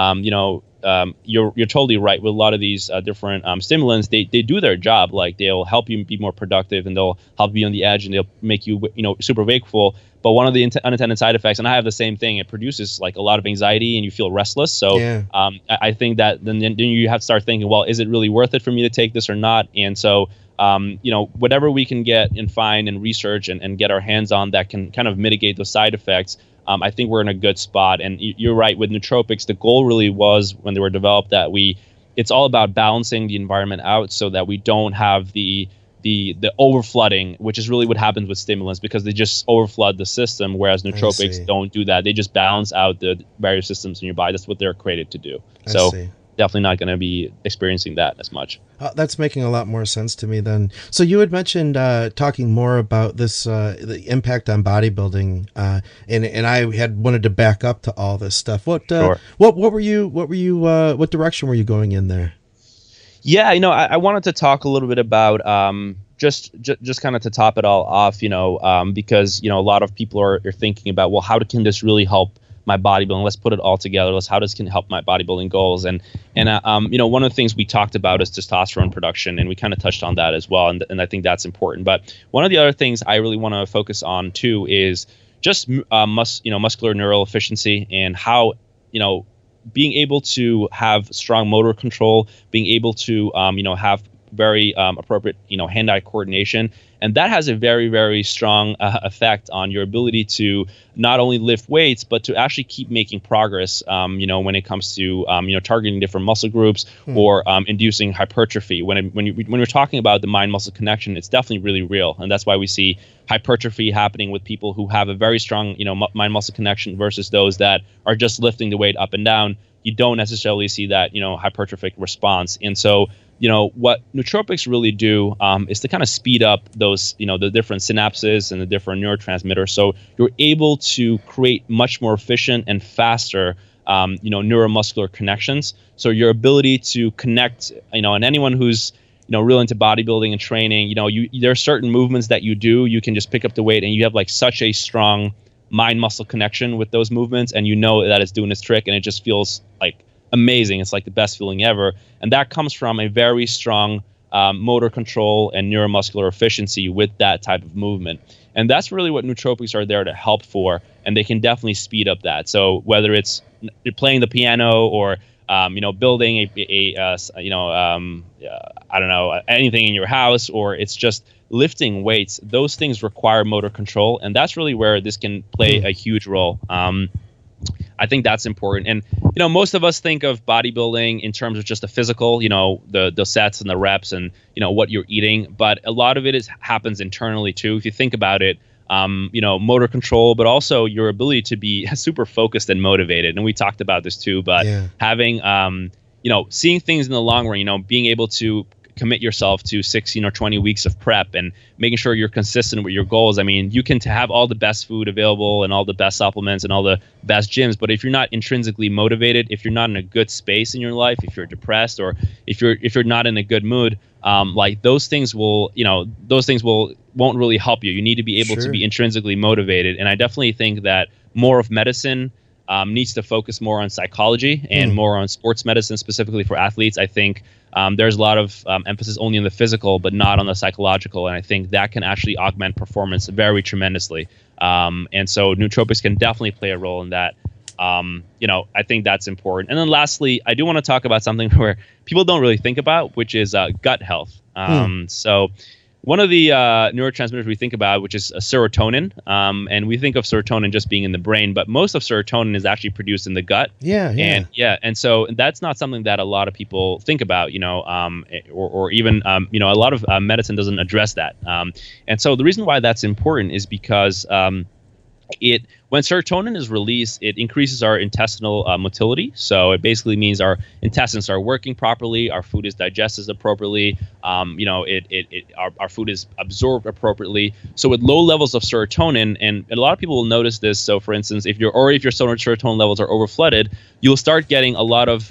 you're totally right with a lot of these different stimulants. They do their job. They'll help you be more productive, and they'll help you on the edge, and they'll make you super wakeful. But one of the unintended side effects, and I have the same thing, it produces a lot of anxiety, and you feel restless. So yeah. I think that then you have to start thinking, well, is it really worth it for me to take this or not? And so whatever we can get and find and research and get our hands on that can kind of mitigate those side effects, I think we're in a good spot. And you're right, with nootropics, the goal really was, when they were developed, that it's all about balancing the environment out so that we don't have the overflooding, which is really what happens with stimulants, because they just overflood the system, whereas nootropics don't do that. They just balance out the various systems in your body. That's what they're created to do. So definitely not going to be experiencing that as much. That's making a lot more sense to me then. So you had mentioned talking more about this, the impact on bodybuilding, and I had wanted to back up to all this stuff. What direction were you going in there? Yeah, I wanted to talk a little bit about just kind of to top it all off, because a lot of people are thinking about, well, how can this really help my bodybuilding? Let's put it all together. How this can help my bodybuilding goals. And one of the things we talked about is testosterone production, and we kind of touched on that as well. And I think that's important. But one of the other things I really want to focus on too is just muscular neural efficiency, and how being able to have strong motor control, being able to have very appropriate hand-eye coordination, and that has a very, very strong effect on your ability to not only lift weights, but to actually keep making progress when it comes to targeting different muscle groups or inducing hypertrophy. When we're talking about the mind-muscle connection, it's definitely really real, and that's why we see hypertrophy happening with people who have a very strong mind-muscle connection versus those that are just lifting the weight up and down. You don't necessarily see that hypertrophic response. And so what nootropics really do is to kind of speed up those, the different synapses and the different neurotransmitters. So you're able to create much more efficient and faster, neuromuscular connections. So your ability to connect, and anyone who's, real into bodybuilding and training, there are certain movements that you do, you can just pick up the weight and you have such a strong mind-muscle connection with those movements, and that it's doing its trick, and it just feels amazing. It's the best feeling ever, and that comes from a very strong motor control and neuromuscular efficiency with that type of movement. And that's really what nootropics are there to help for, and they can definitely speed up that. So whether it's playing the piano or building anything in your house, or it's just lifting weights, those things require motor control, and that's really where this can play a huge role. I think that's important. And, most of us think of bodybuilding in terms of just the physical, the sets and the reps and, what you're eating. But a lot of it happens internally, too. If you think about it, motor control, but also your ability to be super focused and motivated. And we talked about this, too. But having, seeing things in the long run, being able to commit yourself to 16 or 20 weeks of prep and making sure you're consistent with your goals. I mean, you can have all the best food available and all the best supplements and all the best gyms, but if you're not intrinsically motivated, if you're not in a good space in your life, if you're depressed, or if you're not in a good mood, those things won't really help you. You need to be able to be intrinsically motivated. And I definitely think that more of medicine needs to focus more on psychology and more on sports medicine, specifically for athletes. I think there's a lot of emphasis only on the physical, but not on the psychological. And I think that can actually augment performance very tremendously. And so nootropics can definitely play a role in that. I think that's important. And then lastly, I do want to talk about something where people don't really think about, which is gut health. So one of the neurotransmitters we think about, which is serotonin, and we think of serotonin just being in the brain, but most of serotonin is actually produced in the gut. And so that's not something that a lot of people think about, or even a lot of medicine doesn't address that. And so the reason why that's important is because when serotonin is released, it increases our intestinal motility. So it basically means our intestines are working properly, our food is digested appropriately, our food is absorbed appropriately. So with low levels of serotonin, and a lot of people will notice this. So for instance, if your serotonin levels are overflooded, you'll start getting a lot of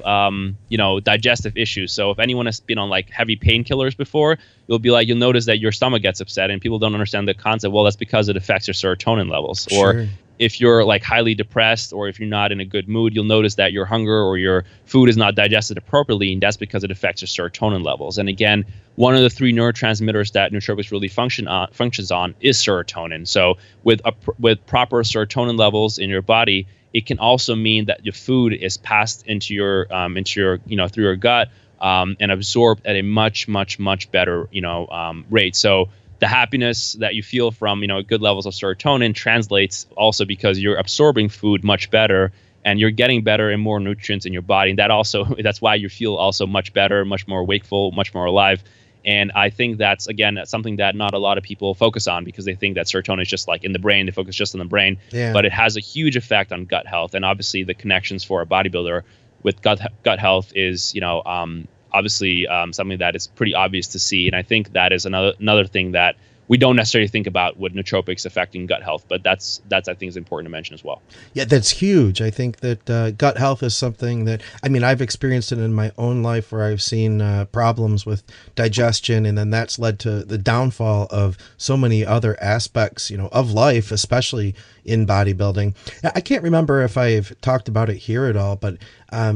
digestive issues. So if anyone has been on like heavy painkillers before, you'll notice that your stomach gets upset, and people don't understand the concept. Well, that's because it affects your serotonin levels. Or if you're like highly depressed, or if you're not in a good mood, you'll notice that your hunger or your food is not digested appropriately, and that's because it affects your serotonin levels. And again, one of the three neurotransmitters that nootropics really functions on is serotonin. So with proper serotonin levels in your body, it can also mean that your food is passed into your through your gut and absorbed at a much better rate. So the happiness that you feel from good levels of serotonin translates also because you're absorbing food much better, and you're getting better and more nutrients in your body. And that's why you feel also much better, much more wakeful, much more alive. And I think that's something that not a lot of people focus on, because they think that serotonin is just like in the brain. They focus just on the brain, but it has a huge effect on gut health. And obviously the connections for a bodybuilder with gut health is obviously something that is pretty obvious to see. And I think that is another thing that we don't necessarily think about with nootropics affecting gut health, but that's I think is important to mention as well. Yeah, that's huge. I think that gut health is something that, I've experienced it in my own life, where I've seen problems with digestion, and then that's led to the downfall of so many other aspects, of life, especially in bodybuilding. I can't remember if I've talked about it here at all, but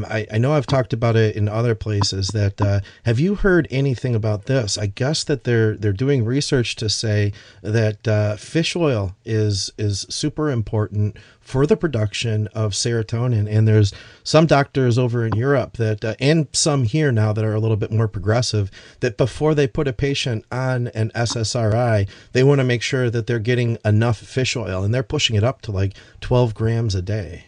I know I've talked about it in other places. That have you heard anything about this? I guess that they're doing research to say that fish oil is super important for the production of serotonin. And there's some doctors over in Europe that, and some here now that are a little bit more progressive, that before they put a patient on an SSRI, they want to make sure that they're getting enough fish oil, and they're pushing it up to like 12 grams a day.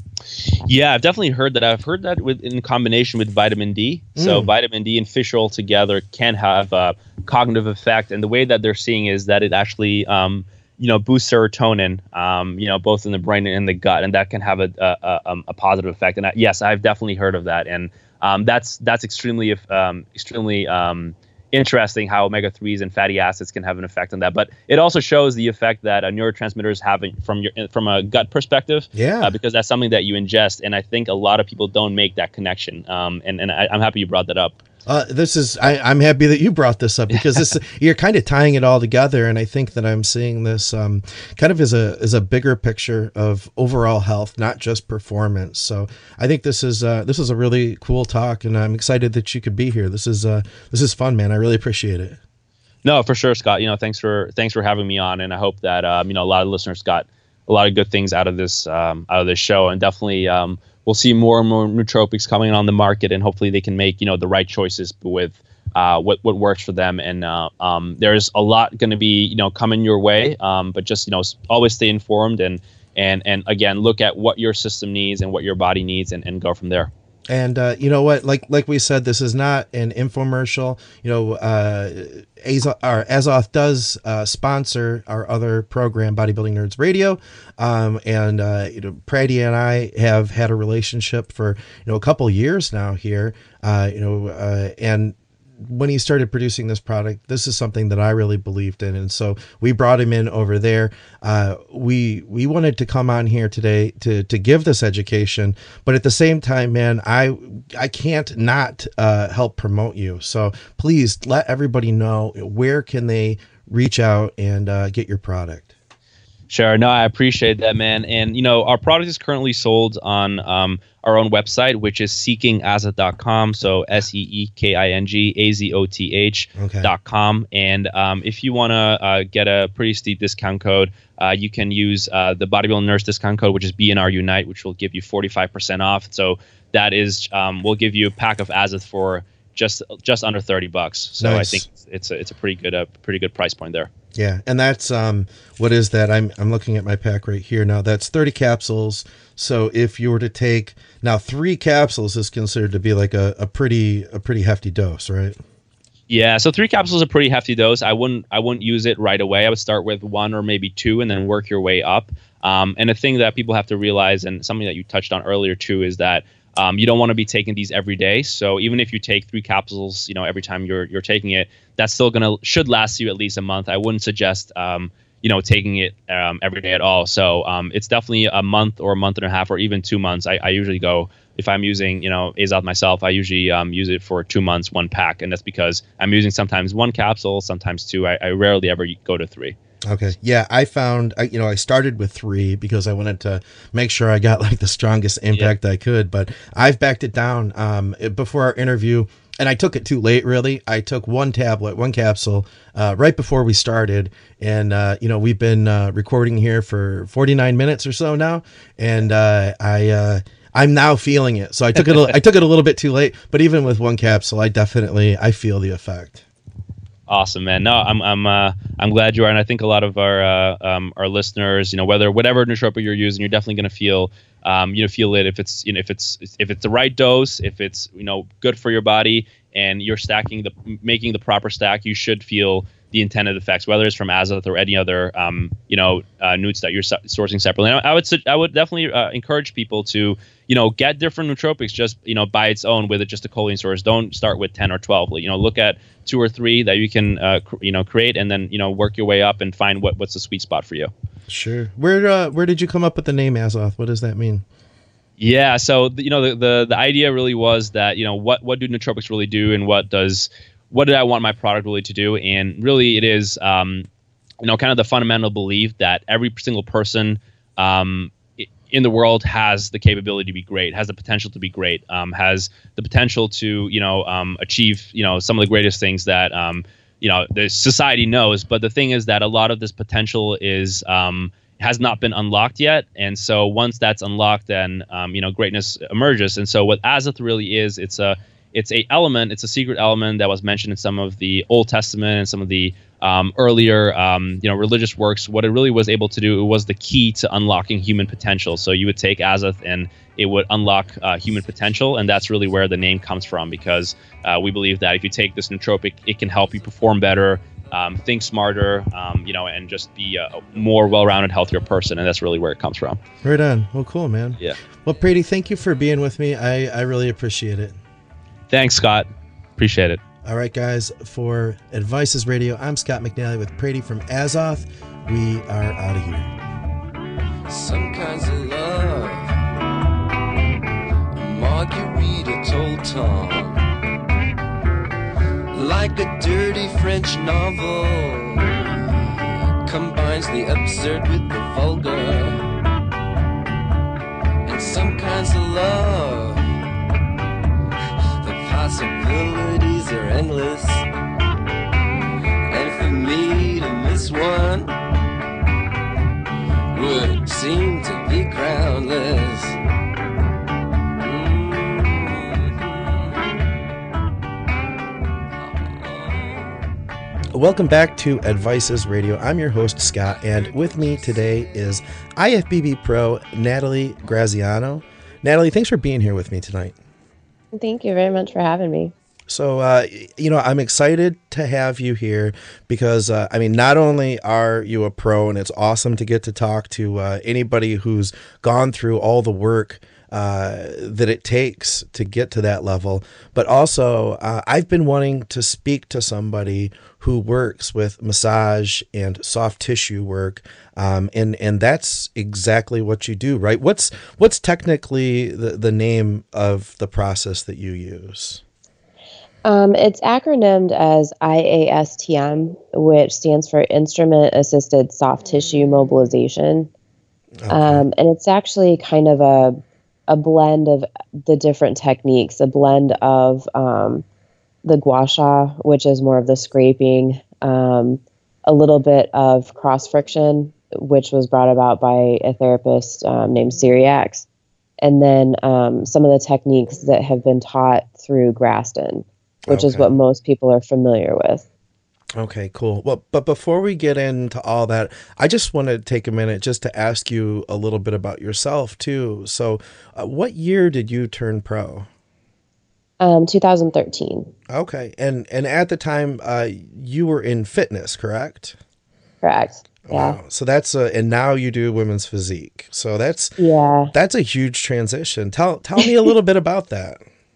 Yeah, I've definitely heard that. I've heard that in combination with vitamin D. So vitamin D and fish oil together can have a cognitive effect. And the way that they're seeing is that it actually, boosts serotonin, both in the brain and in the gut, and that can have a positive effect. And yes, I've definitely heard of that. And that's extremely interesting how omega-3s and fatty acids can have an effect on that. But it also shows the effect that neurotransmitters have from a gut perspective, because that's something that you ingest. And I think a lot of people don't make that connection. And I'm happy you brought that up. I'm happy that you brought this up, because you're kind of tying it all together. And I think that I'm seeing this kind of as a bigger picture of overall health, not just performance. So I think this is a really cool talk, and I'm excited that you could be here. This is fun, man. I really appreciate it. No, for sure, Scott. Thanks for having me on. And I hope that, a lot of listeners got a lot of good things out of this show, and definitely, we'll see more and more nootropics coming on the market, and hopefully they can make, the right choices with what works for them. And there's a lot going to be, coming your way. But just, always stay informed and again, look at what your system needs and what your body needs, and go from there. And you know what, like we said, this is not an infomercial. Azoth does sponsor our other program, Bodybuilding Nerds Radio, and Pratty and I have had a relationship for a couple years now here, and when he started producing this product, this is something that I really believed in. And so we brought him in over there. We wanted to come on here today to give this education, but at the same time, man, I can't not help promote you. So please let everybody know, where can they reach out and get your product. Sure. No, I appreciate that, man. And, our product is currently sold on our own website, which is seekingazoth.com. So SEEKINGAZOTH.com. And if you want to get a pretty steep discount code, you can use the Bodybuilding Nurse discount code, which is BNR Unite, which will give you 45% off. So that is, we'll give you a pack of Azoth for just under $30. So nice. I think it's a pretty good price point there. Yeah, and that's what is that? I'm looking at my pack right here now. That's 30 capsules. So if you were to take now 3 capsules, is considered to be like a pretty hefty dose, right? Yeah, so 3 capsules is a pretty hefty dose. I wouldn't use it right away. I would start with 1 or maybe 2, and then work your way up. And a thing that people have to realize, and something that you touched on earlier too, is that you don't want to be taking these every day. So even if you take 3 capsules, every time you're taking it, that's still should last you at least a month. I wouldn't suggest, taking it every day at all. So it's definitely a month or a month and a half or even 2 months. I usually go, if I'm using, Azoth myself, I usually use it for 2 months, 1 pack. And that's because I'm using sometimes 1 capsule, sometimes 2. I rarely ever go to 3. Okay. Yeah, I found, I started with 3 because I wanted to make sure I got like the strongest impact I could, but I've backed it down before our interview, and I took it too late, really. I took 1 capsule right before we started, and, we've been recording here for 49 minutes or so now, and I'm now feeling it. So I took it a little bit too late, but even with 1 capsule, I feel the effect. Awesome, man. No, I'm glad you are, and I think a lot of our listeners, whatever nootropic you're using, you're definitely going to feel it if it's the right dose, if it's good for your body, and you're making the proper stack, you should feel the intended effects, whether it's from Azoth or any other newts that you're sourcing separately. And I would definitely encourage people to get different nootropics just by its own with just a choline source. Don't start with 10 or 12. Look at 2 or 3 that you can create, and then work your way up and find what's the sweet spot for you. Sure. Where did you come up with the name Azoth? What does that mean? Yeah, so the idea really was that what do nootropics really do, and what did I want my product really to do? And really it is kind of the fundamental belief that every single person in the world has the capability to be great, has the potential to be great, has the potential to achieve some of the greatest things that the society knows. But the thing is that a lot of this potential has not been unlocked yet, and so once that's unlocked, then greatness emerges. And so what Azoth really is, it's a secret element that was mentioned in some of the Old Testament and some of the earlier religious works. What it really was able to do, it was the key to unlocking human potential. So you would take Azoth and it would unlock human potential, and that's really where the name comes from, because we believe that if you take this nootropic, it can help you perform better, think smarter, and just be a more well-rounded, healthier person. And that's really where it comes from. Right on. Well, cool, man. Yeah. Well, Pratty, thank you for being with me. I really appreciate it. Thanks, Scott. Appreciate it. All right, guys. For Advices Radio, I'm Scott McNally with Pratty from Azoth. We are out of here. Some kinds of love. Margarita told Tom. like a dirty French novel, combines the absurd with the vulgar, and some kinds of love, the possibilities are endless, and for me to miss one would seem to be groundless. Welcome back to Advices Radio. I'm your host, Scott, and with me today is IFBB Pro Natalie Graziano. Natalie, thanks for being here with me tonight. Thank you very much for having me. So, I'm excited to have you here because, not only are you a pro, and it's awesome to get to talk to anybody who's gone through all the work that it takes to get to that level, but also I've been wanting to speak to somebody who works with massage and soft tissue work, and that's exactly what you do, right? What's technically the name of the process that you use? It's acronymed as IASTM, which stands for Instrument Assisted Soft Tissue Mobilization. Okay. And it's actually kind of a blend of the different techniques, a blend of the gua sha, which is more of the scraping, a little bit of cross friction, which was brought about by a therapist named Syriax, and then some of the techniques that have been taught through Graston, which is what most people are familiar with. Okay, cool. Well, but before we get into all that, I just want to take a minute just to ask you a little bit about yourself too. So what year did you turn pro? 2013. Okay. And at the time you were in fitness, correct? Correct. Yeah. Wow. So that's and now you do women's physique. So that's a huge transition. Tell me a little bit about that.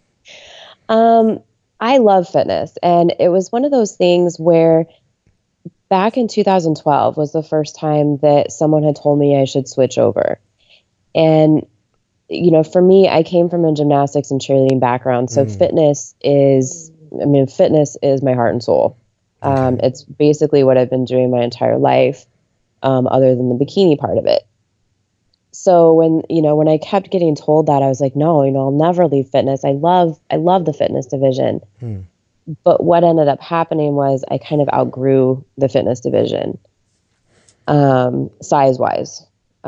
I love fitness, and it was one of those things where back in 2012 was the first time that someone had told me I should switch over. And, for me, I came from a gymnastics and cheerleading background. So fitness is my heart and soul. It's basically what I've been doing my entire life, other than the bikini part of it. So when I kept getting told that, I was like, no, I'll never leave fitness. I love the fitness division. But what ended up happening was I kind of outgrew the fitness division, size-wise.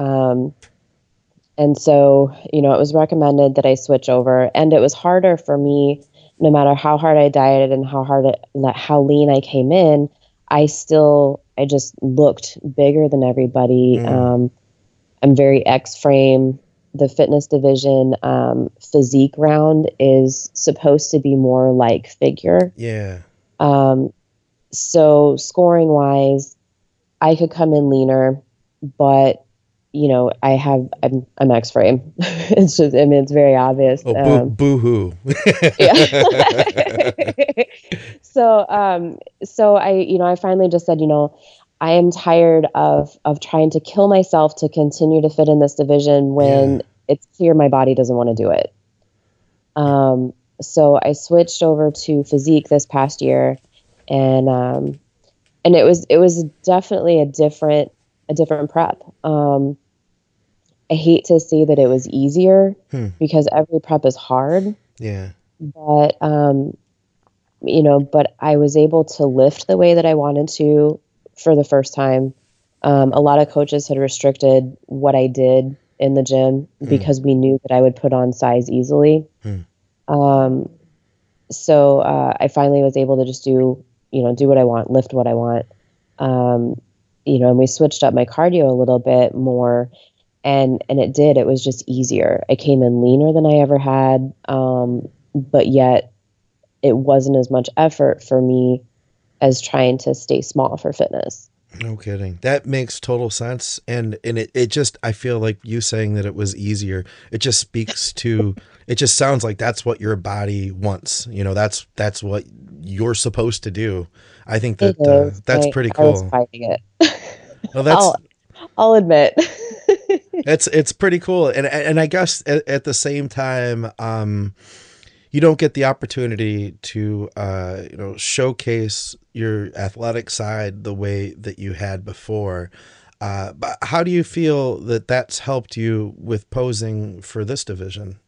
And so, it was recommended that I switch over, and it was harder for me, no matter how hard I dieted and how lean I came in, I just looked bigger than everybody. I'm very X-frame. The fitness division physique round is supposed to be more like figure. Yeah. So scoring wise, I could come in leaner, but I'm X-frame. It's just, it's very obvious. Oh, boo-hoo. Yeah. So I finally just said, I am tired of trying to kill myself to continue to fit in this division when it's clear my body doesn't want to do it. So I switched over to physique this past year, and it was definitely a different prep. I hate to say that it was easier because every prep is hard. Yeah. But but I was able to lift the way that I wanted to for the first time. A lot of coaches had restricted what I did in the gym because we knew that I would put on size easily. So I finally was able to just do what I want, lift what I want. And we switched up my cardio a little bit more, and it was just easier. I came in leaner than I ever had. But yet it wasn't as much effort for me as trying to stay small for fitness. No kidding. That makes total sense. And it just, I feel like you saying that it was easier, it just speaks to, it just sounds like that's what your body wants. That's what you're supposed to do. I think that that's pretty cool. I was fighting it. Well, I'll admit. It's pretty cool. And I guess at the same time, you don't get the opportunity to, showcase your athletic side the way that you had before. But how do you feel that that's helped you with posing for this division?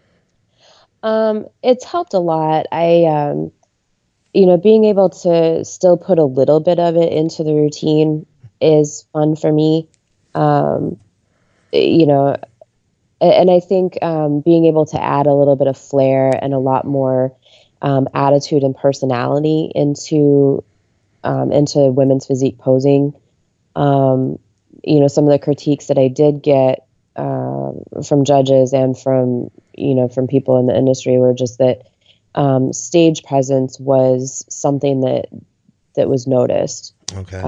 It's helped a lot. Being able to still put a little bit of it into the routine is fun for me. And I think being able to add a little bit of flair and a lot more attitude and personality into women's physique posing. Some of the critiques that I did get from judges and from people in the industry were just that stage presence was something that was noticed. Okay.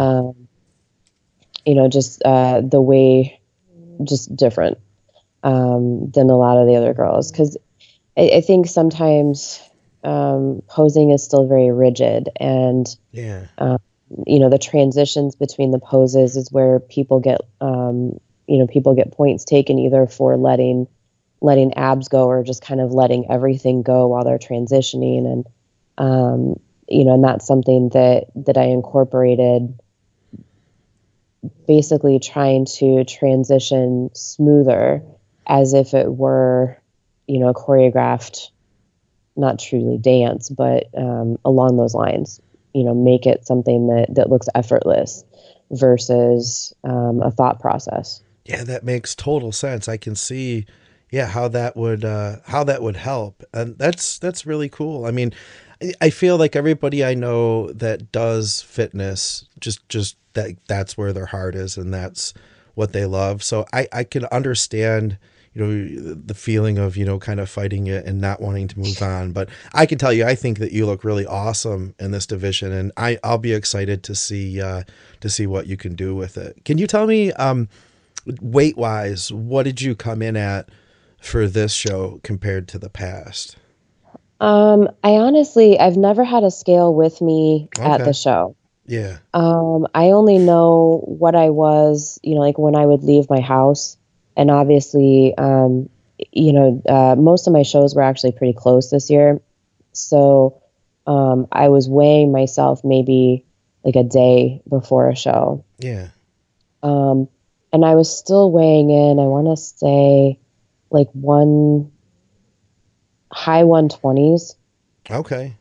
The way, just different than a lot of the other girls. Because I think sometimes posing is still very rigid, and yeah. The transitions between the poses is where people get points taken either for letting abs go or just kind of letting everything go while they're transitioning. And that's something that I incorporated, basically trying to transition smoother as if it were, a choreographed, not truly dance, but along those lines, make it something that looks effortless versus a thought process. Yeah, that makes total sense. I can see, how that would help, and that's really cool. I mean, I feel like everybody I know that does fitness just that's where their heart is, and that's what they love. So I can understand, the feeling of, kind of fighting it and not wanting to move on. But I can tell you, I think that you look really awesome in this division, and I'll be excited to see what you can do with it. Can you tell me, weight wise, what did you come in at for this show compared to the past? I've never had a scale with me at the show. Yeah. I only know what I was, like when I would leave my house. And obviously, most of my shows were actually pretty close this year. So I was weighing myself maybe like a day before a show. Yeah. And I was still weighing in, I want to say like high 120s. Okay.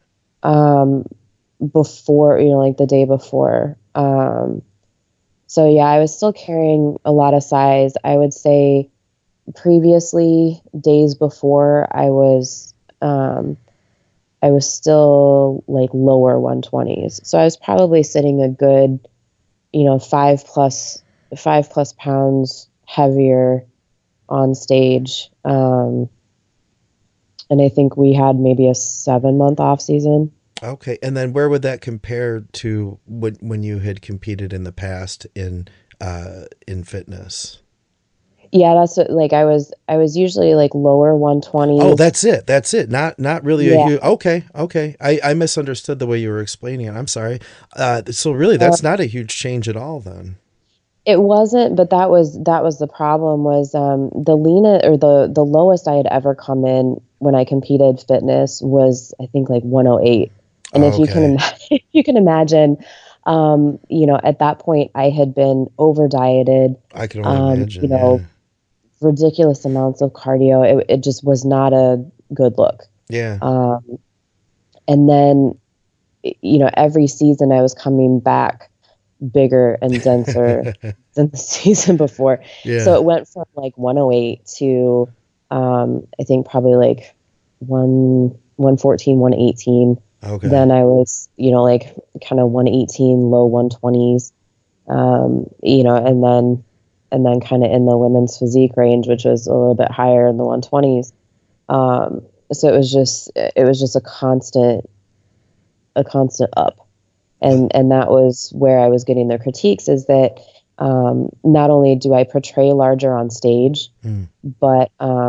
Before, like the day before. So yeah, I was still carrying a lot of size. I would say previously, days before, I was still like lower 120s. So I was probably sitting a good, 5+ pounds heavier on stage. And I think we had maybe a 7-month off season. Okay. And then where would that compare to when you had competed in the past in fitness? Yeah, that's like I was usually like lower 120s. Oh, that's it. Not really a huge. Okay. I misunderstood the way you were explaining it. I'm sorry. So really, that's not a huge change at all then. It wasn't, but that was the problem. Was the leanest or the lowest I had ever come in when I competed fitness was, I think, like 108. And if you can imagine, at that point I had been over dieted. I can only imagine. Ridiculous amounts of cardio. It just was not a good look. Yeah. And then, every season I was coming back bigger and denser than the season before. Yeah. So it went from like 108 to, I think probably like 114, 118. Okay. Then I was, like kind of 118, low 120s, and then kind of in the women's physique range, which was a little bit higher in the 120s. So it was just a constant up. And that was where I was getting the critiques, is that not only do I portray larger on stage, but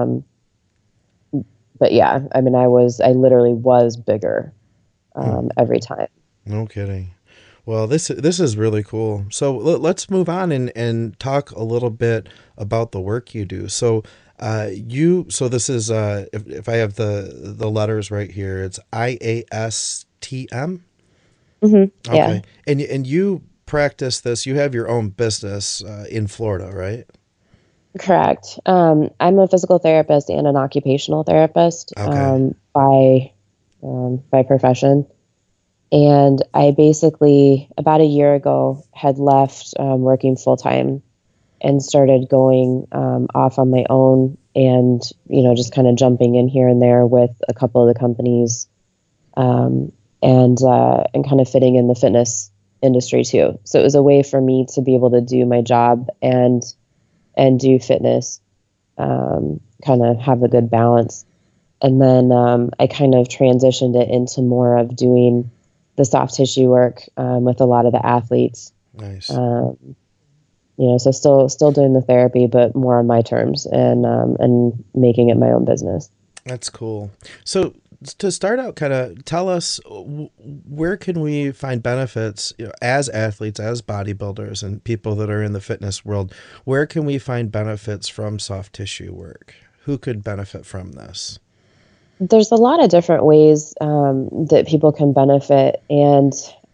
yeah, I mean, I literally was bigger every time. No kidding. Well, this is really cool. So let's move on and talk a little bit about the work you do. So So this is, if I have the letters right here, it's IASTM. Mm-hmm. Yeah. Okay. And you practice this, you have your own business in Florida, right? Correct. I'm a physical therapist and an occupational therapist Okay. by profession. And I basically, about a year ago, had left working full time and started going off on my own and, just kind of jumping in here and there with a couple of the companies and kind of fitting in the fitness industry too. So it was a way for me to be able to do my job and do fitness, kind of have a good balance. And then I kind of transitioned it into more of doing the soft tissue work with a lot of the athletes. Nice. So still doing the therapy, but more on my terms and making it my own business. That's cool. So to start out, kind of tell us where can we find benefits, as athletes, as bodybuilders, and people that are in the fitness world. Where can we find benefits from soft tissue work? Who could benefit from this? There's a lot of different ways that people can benefit, and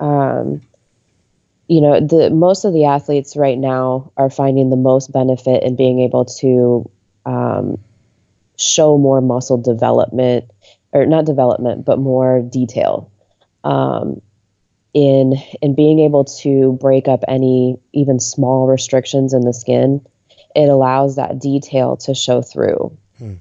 most of the athletes right now are finding the most benefit in being able to show more muscle development, or not development, but more detail in being able to break up any even small restrictions in the skin. It allows that detail to show through.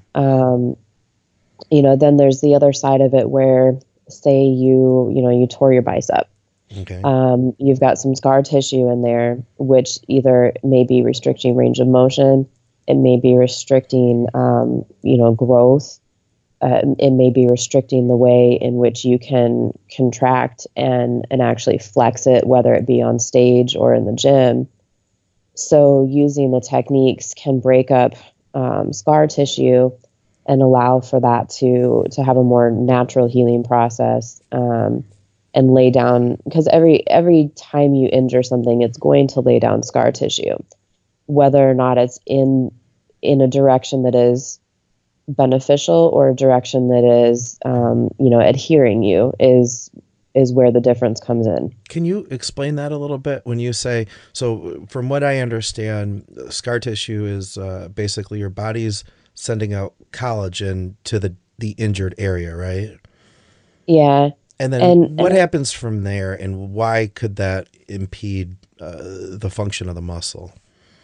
Then there's the other side of it where, say you tore your bicep. Okay. You've got some scar tissue in there, which either may be restricting range of motion, it may be restricting, growth. It may be restricting the way in which you can contract and actually flex it, whether it be on stage or in the gym. So using the techniques can break up scar tissue and allow for that to have a more natural healing process, and lay down, because every time you injure something, it's going to lay down scar tissue, whether or not it's in a direction that is beneficial or a direction that is adhering you is where the difference comes in. Can you explain that a little bit when you say, so from what I understand, scar tissue is basically your body's sending out collagen to the injured area, right? Yeah. And then what happens from there, and why could that impede the function of the muscle?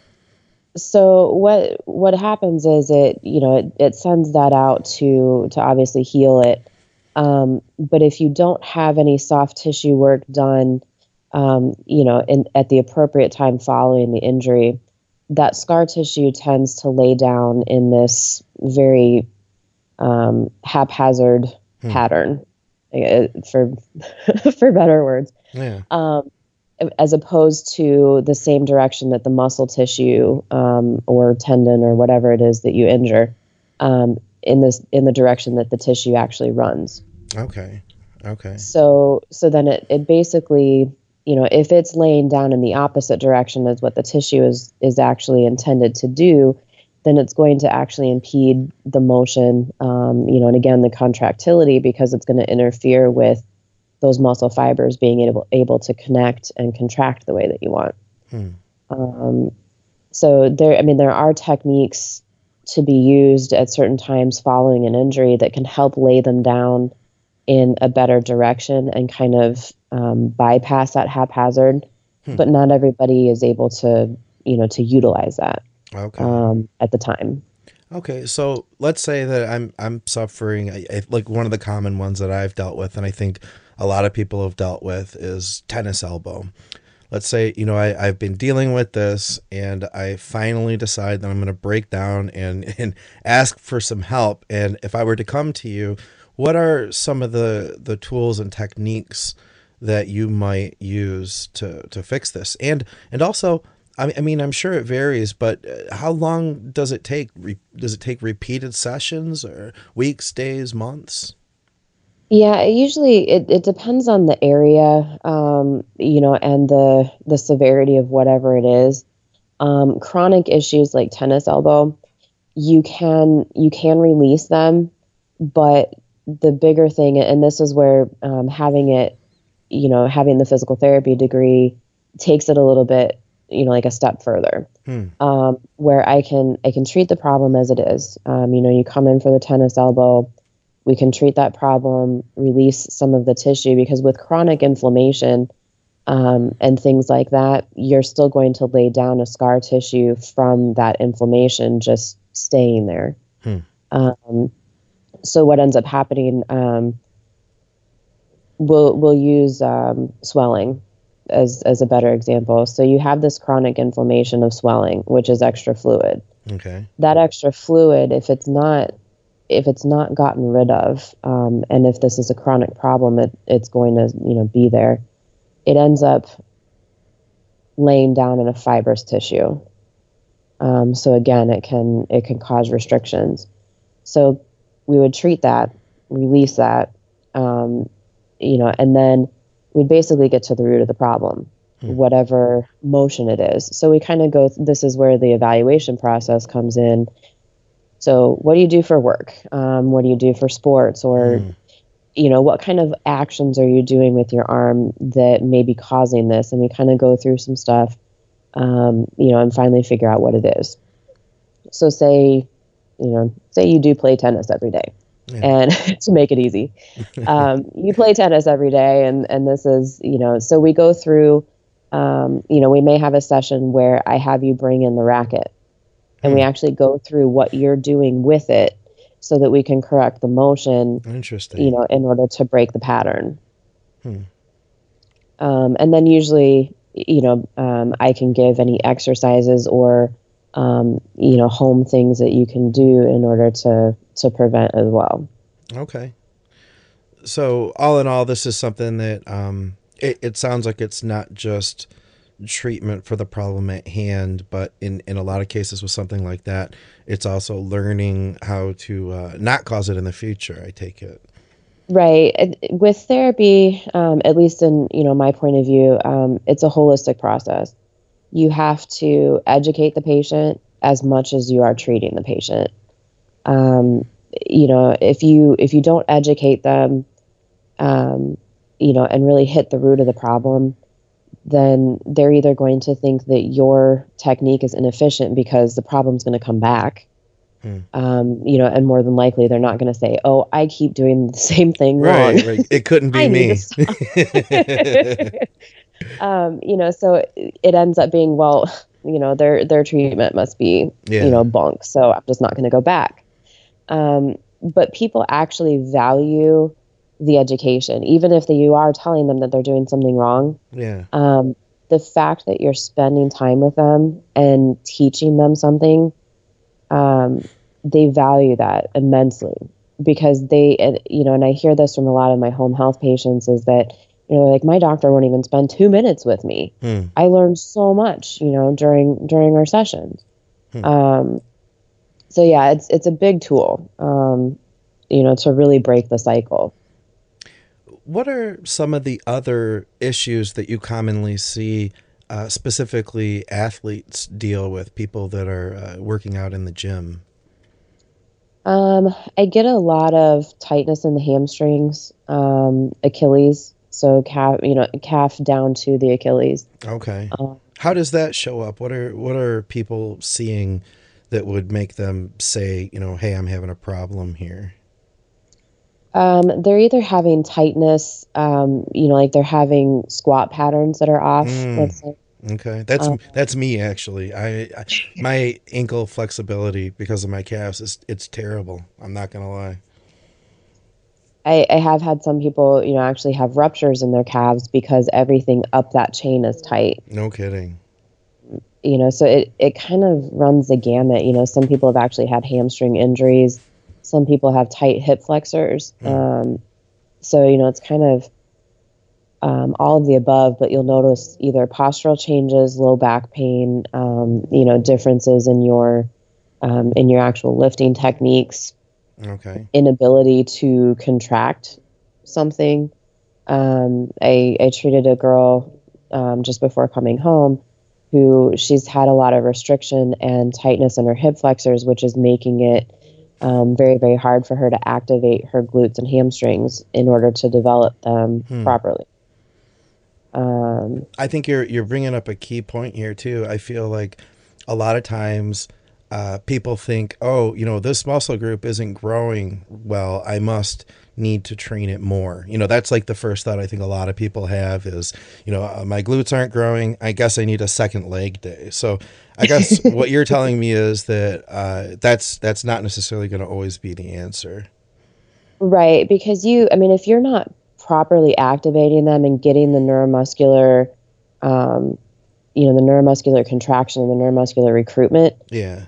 So what happens is it sends that out to obviously heal it. But if you don't have any soft tissue work done, at the appropriate time following the injury, that scar tissue tends to lay down in this very haphazard pattern, for better words. Yeah. As opposed to the same direction that the muscle tissue or tendon or whatever it is that you injure, in the direction that the tissue actually runs. Okay. So then it basically, if it's laying down in the opposite direction as what the tissue is actually intended to do, then it's going to actually impede the motion, and again, the contractility, because it's going to interfere with those muscle fibers being able to connect and contract the way that you want. So there are techniques to be used at certain times following an injury that can help lay them down in a better direction and kind of bypass that haphazard. But not everybody is able to utilize that at the time. Okay, so let's say that I'm suffering, like one of the common ones that I've dealt with, and I think a lot of people have dealt with, is tennis elbow. Let's say, I've been dealing with this, and I finally decide that I'm going to break down and ask for some help. And if I were to come to you, what are some of the tools and techniques that you might use to fix this? And also, I mean, I'm sure it varies, but how long does it take? Does it take repeated sessions, or weeks, days, months? Yeah, usually it depends on the area, and the severity of whatever it is. Chronic issues like tennis elbow, you can release them, but the bigger thing, and this is where having the physical therapy degree takes it a little bit, like a step further, where I can treat the problem as it is. You come in for the tennis elbow, we can treat that problem, release some of the tissue, because with chronic inflammation and things like that, you're still going to lay down a scar tissue from that inflammation just staying there. So what ends up happening, we'll use swelling as a better example. So you have this chronic inflammation of swelling, which is extra fluid. Okay. That extra fluid, if it's not gotten rid of, and if this is a chronic problem, it's going to be there. It ends up laying down in a fibrous tissue. So again, it can cause restrictions. So we would treat that, release that, and then we'd basically get to the root of the problem, whatever motion it is. So we kind of this is where the evaluation process comes in. So what do you do for work? What do you do for sports? Or, what kind of actions are you doing with your arm that may be causing this? And we kind of go through some stuff, and finally figure out what it is. So say you do play tennis every day. Yeah. And to make it easy, you play tennis every day, and this is, so we go through, we may have a session where I have you bring in the racket, and we actually go through what you're doing with it so that we can correct the motion. Interesting. In order to break the pattern. And then usually, I can give any exercises or, home things that you can do in order to prevent as well. Okay. So all in all, this is something that it sounds like it's not just treatment for the problem at hand, but in a lot of cases with something like that, it's also learning how to not cause it in the future, I take it. Right. With therapy, at least in, my point of view, it's a holistic process. You have to educate the patient as much as you are treating the patient. If you don't educate them, and really hit the root of the problem, then they're either going to think that your technique is inefficient because the problem's going to come back. And more than likely they're not going to say, "Oh, I keep doing the same thing wrong." Right. It couldn't be me. So it ends up being, well, their treatment must be, bunk. So I'm just not going to go back. But people actually value the education, even if you are telling them that they're doing something wrong. Yeah. The fact that you're spending time with them and teaching them something, they value that immensely, because and I hear this from a lot of my home health patients, is that, like, my doctor won't even spend 2 minutes with me. I learned so much, during our sessions. So yeah, it's a big tool, to really break the cycle. What are some of the other issues that you commonly see, specifically athletes deal with, people that are working out in the gym? I get a lot of tightness in the hamstrings, Achilles, so calf down to the Achilles. Okay. How does that show up? What are people seeing that would make them say, hey, I'm having a problem here? They're either having tightness, like they're having squat patterns that are off. Let's say. Okay, that's me actually. I my ankle flexibility because of my calves it's terrible. I'm not gonna lie. I have had some people, actually have ruptures in their calves because everything up that chain is tight. No kidding. So it kind of runs the gamut. Some people have actually had hamstring injuries. Some people have tight hip flexors. So, it's kind of all of the above, but you'll notice either postural changes, low back pain, differences in your actual lifting techniques. Okay. Inability to contract something. I treated a girl just before coming home she's had a lot of restriction and tightness in her hip flexors, which is making it very, very hard for her to activate her glutes and hamstrings in order to develop them properly. I think you're bringing up a key point here too. I feel like a lot of times people think, oh, this muscle group isn't growing well, I must need to train it more. That's like the first thought I think a lot of people have is, my glutes aren't growing, I guess I need a second leg day. So I guess what you're telling me is that that's not necessarily going to always be the answer. Right. Because if you're not properly activating them and getting the neuromuscular, the neuromuscular contraction and the neuromuscular recruitment. Yeah.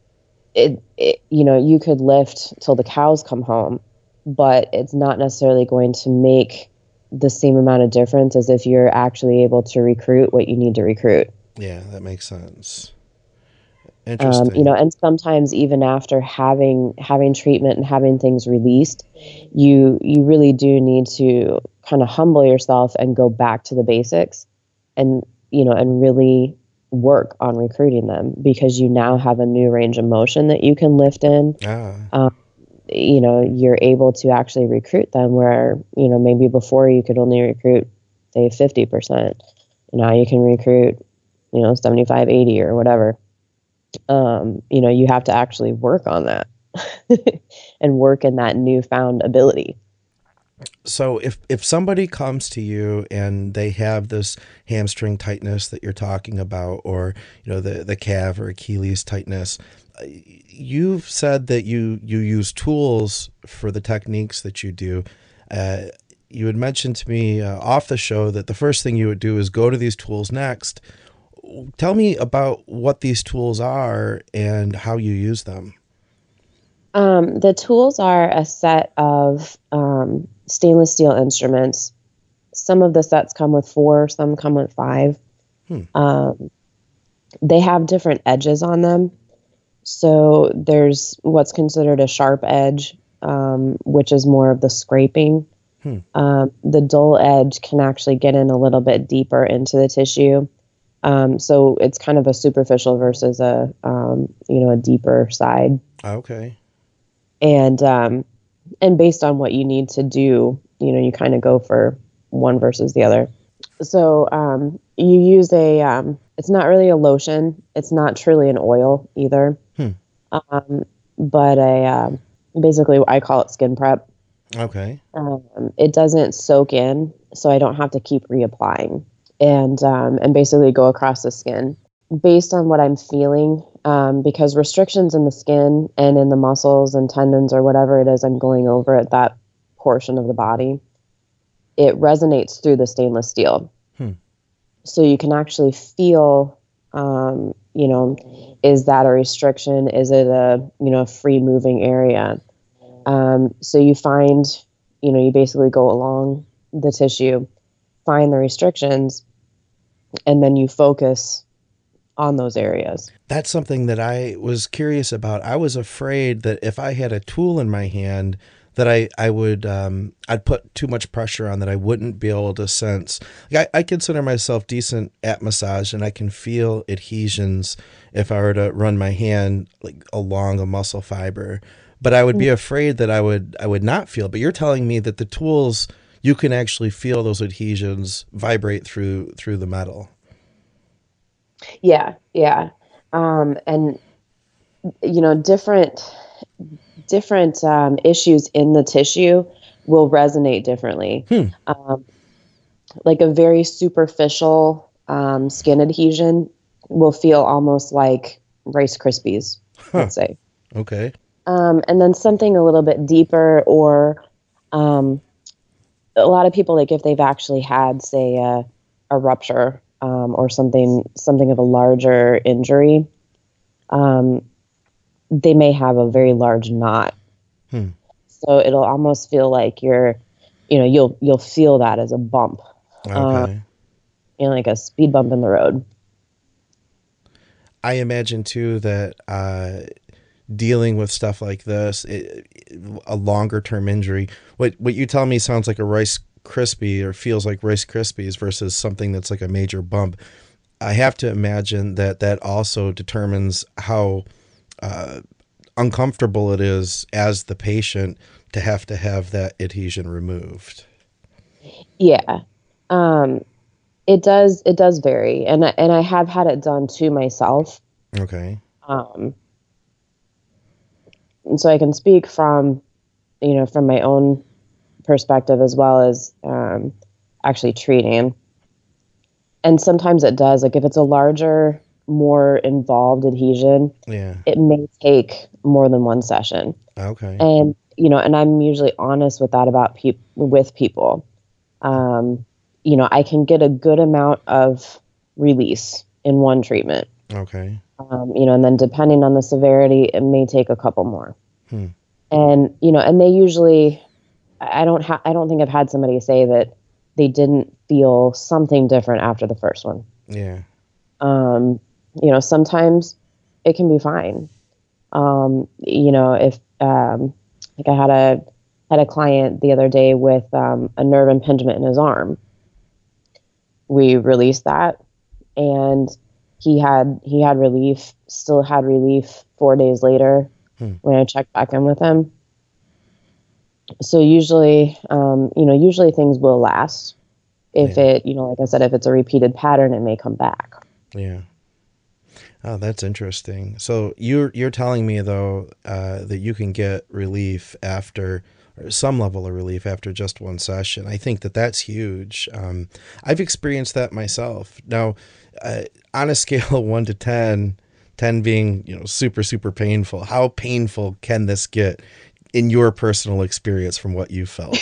You could lift till the cows come home, but it's not necessarily going to make the same amount of difference as if you're actually able to recruit what you need to recruit. Yeah, that makes sense. Interesting. And sometimes even after having treatment and having things released, you really do need to kind of humble yourself and go back to the basics and really work on recruiting them, because you now have a new range of motion that you can lift in. You're able to actually recruit them where, maybe before you could only recruit, say, 50%. Now you can recruit, 75, 80 or whatever. You have to actually work on that and work in that newfound ability. So if somebody comes to you and they have this hamstring tightness that you're talking about, or, the calf or Achilles tightness, you've said that you use tools for the techniques that you do. You had mentioned to me off the show that the first thing you would do is go to these tools next. Tell me about what these tools are and how you use them. The tools are a set of stainless steel instruments. Some of the sets come with 4, some come with 5. They have different edges on them. So there's what's considered a sharp edge, which is more of the scraping. The dull edge can actually get in a little bit deeper into the tissue. So it's kind of a superficial versus a deeper side. Okay. And based on what you need to do, you kind of go for one versus the other. So you use it's not really a lotion. It's not truly an oil either. But basically I call it skin prep. Okay. It doesn't soak in, so I don't have to keep reapplying, and basically go across the skin based on what I'm feeling. Because restrictions in the skin and in the muscles and tendons or whatever it is I'm going over at that portion of the body, it resonates through the stainless steel. So you can actually feel, is that a restriction? Is it a, free moving area? So you find, you basically go along the tissue, find the restrictions, and then you focus on those areas. That's something that I was curious about. I was afraid that if I had a tool in my hand that I would, I'd put too much pressure on, that I wouldn't be able to sense. Like I consider myself decent at massage, and I can feel adhesions if I were to run my hand like along a muscle fiber, but I would be afraid that I would not feel. But you're telling me that the tools, you can actually feel those adhesions vibrate through the metal. Yeah. And different issues in the tissue will resonate differently. Like a very superficial skin adhesion will feel almost like Rice Krispies, let's say. Okay. And then something a little bit deeper, or a lot of people, like if they've actually had, say, a rupture or something of a larger injury, they may have a very large knot. So it'll almost feel like you'll feel that as a bump. Okay. Like a speed bump in the road. I imagine too that dealing with stuff like this, a longer term injury, what you tell me sounds like a Rice Krispie, or feels like Rice Krispies, versus something that's like a major bump. I have to imagine that also determines how uncomfortable it is as the patient to have that adhesion removed. Yeah. It does vary. And I have had it done to myself. Okay. And so I can speak from my own perspective as well as actually treating. And sometimes it does, like if it's a larger, more involved adhesion, it may take more than one session. Okay. And, and I'm usually honest with that with people. I can get a good amount of release in one treatment. Okay. And then depending on the severity, it may take a couple more. And, and they usually, I don't think I've had somebody say that they didn't feel something different after the first one. Yeah. Sometimes it can be fine. If, like I had a client the other day with a nerve impingement in his arm. We released that, and he had relief, still had relief 4 days later when I checked back in with him. So usually things will last. If it, like I said, if it's a repeated pattern, it may come back. Yeah. Oh, that's interesting. So you're telling me though that you can get relief after, or some level of relief after just one session. I think that's huge. I've experienced that myself. Now, on a scale of 1 to 10, 10 being super super painful, how painful can this get in your personal experience from what you felt?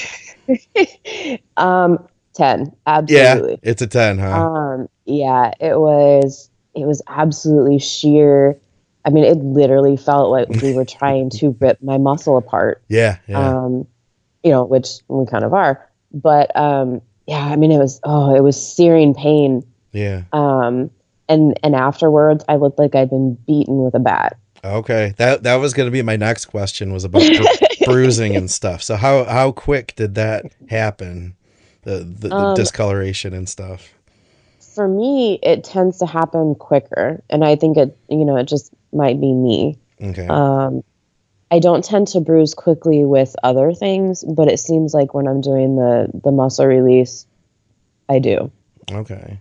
10, absolutely. Yeah, it's a 10, huh? Yeah, it was absolutely sheer. I mean, it literally felt like we were trying to rip my muscle apart. Yeah. Which we kind of are. But I mean, it was searing pain. Yeah. And afterwards, I looked like I'd been beaten with a bat. Okay, that was going to be my next question, was about bruising and stuff. So how quick did that happen? The discoloration and stuff. For me, it tends to happen quicker, and I think it just might be me. Okay. I don't tend to bruise quickly with other things, but it seems like when I'm doing the muscle release, I do. Okay.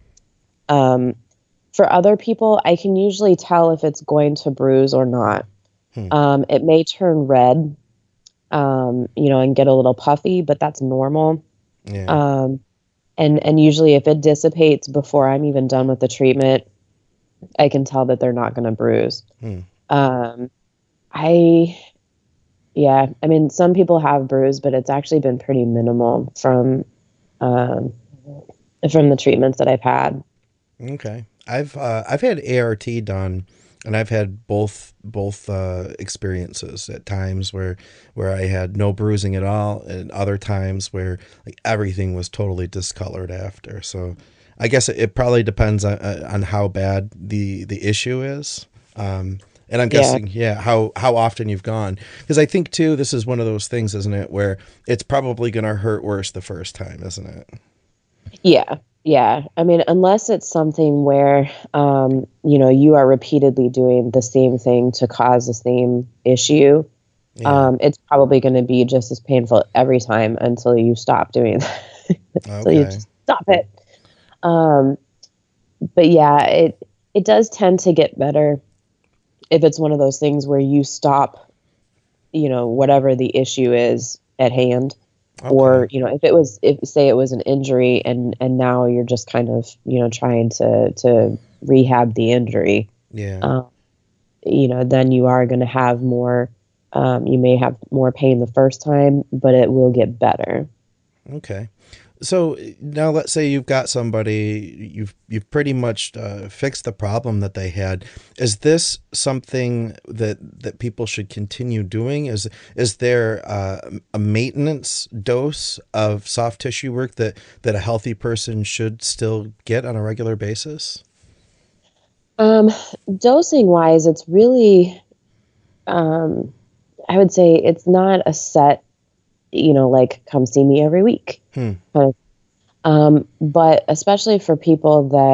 For other people, I can usually tell if it's going to bruise or not. It may turn red, and get a little puffy, but that's normal. Yeah. And usually if it dissipates before I'm even done with the treatment, I can tell that they're not going to bruise. I mean, some people have bruised, but it's actually been pretty minimal from the treatments that I've had. Okay. I've had ART done, and I've had both experiences at times where I had no bruising at all, and other times where like everything was totally discolored after. So I guess it probably depends on how bad the issue is. And I'm guessing, how often you've gone. Because I think, too, this is one of those things, isn't it, where it's probably going to hurt worse the first time, isn't it? Yeah. I mean, unless it's something where, you are repeatedly doing the same thing to cause the same issue, it's probably going to be just as painful every time until you stop doing that. So you just stop it. But yeah, it does tend to get better if it's one of those things where you stop, whatever the issue is at hand. Okay. Or, if say it was an injury and now you're just kind of, trying to rehab the injury. Yeah. Then you are going to have more, you may have more pain the first time, but it will get better. Okay. So now let's say you've got somebody, you've pretty much fixed the problem that they had. Is this something that people should continue doing? Is there a maintenance dose of soft tissue work that a healthy person should still get on a regular basis? Dosing wise, it's really, I would say it's not a set, like come see me every week. But especially for people that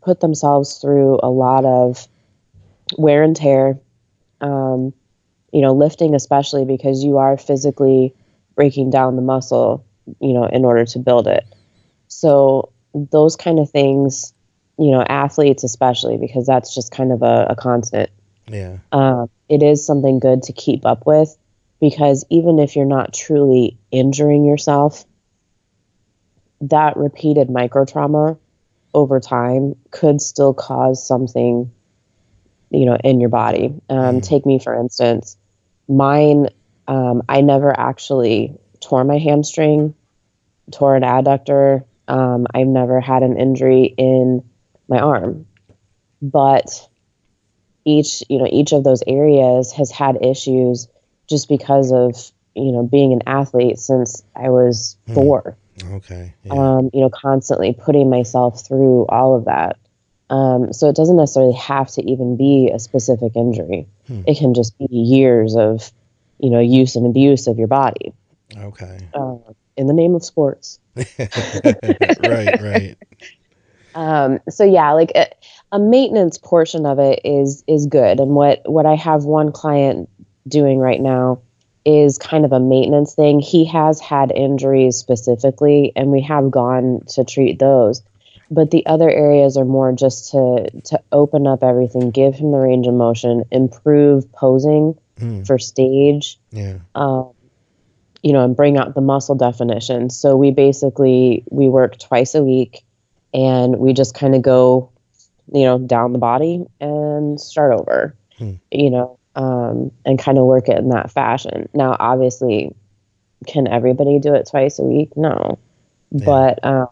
put themselves through a lot of wear and tear, lifting, especially because you are physically breaking down the muscle, in order to build it. So those kind of things, athletes especially, because that's just kind of a constant. Yeah. It is something good to keep up with, because even if you're not truly injuring yourself, that repeated micro trauma over time could still cause something, in your body. Take me, for instance. Mine, I never actually tore my hamstring, tore an adductor. I've never had an injury in my arm, but each of those areas has had issues just because of, being an athlete since I was 4. Okay. Yeah. Constantly putting myself through all of that. So it doesn't necessarily have to even be a specific injury. It can just be years of, use and abuse of your body. Okay. In the name of sports. Right. So yeah, like a maintenance portion of it is good. And what I have one client doing right now is kind of a maintenance thing. He has had injuries specifically, and we have gone to treat those. But the other areas are more just to open up everything, give him the range of motion, improve posing for stage, Yeah. And bring out the muscle definition. So we work twice a week, and we just kind of go, down the body and start over, and kind of work it in that fashion. Now, obviously, can everybody do it twice a week? No. Yeah. But,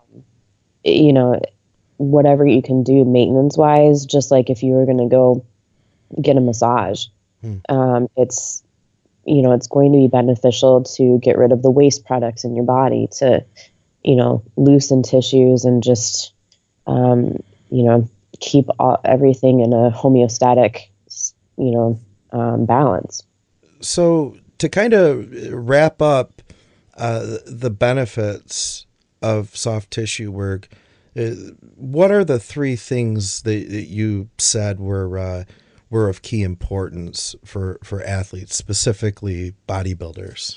whatever you can do maintenance wise, just like if you were going to go get a massage, it's going to be beneficial to get rid of the waste products in your body, to, loosen tissues and just, keep everything in a homeostatic, balance. So to kind of wrap up the benefits of soft tissue work, what are the 3 things that you said were of key importance for athletes, specifically bodybuilders?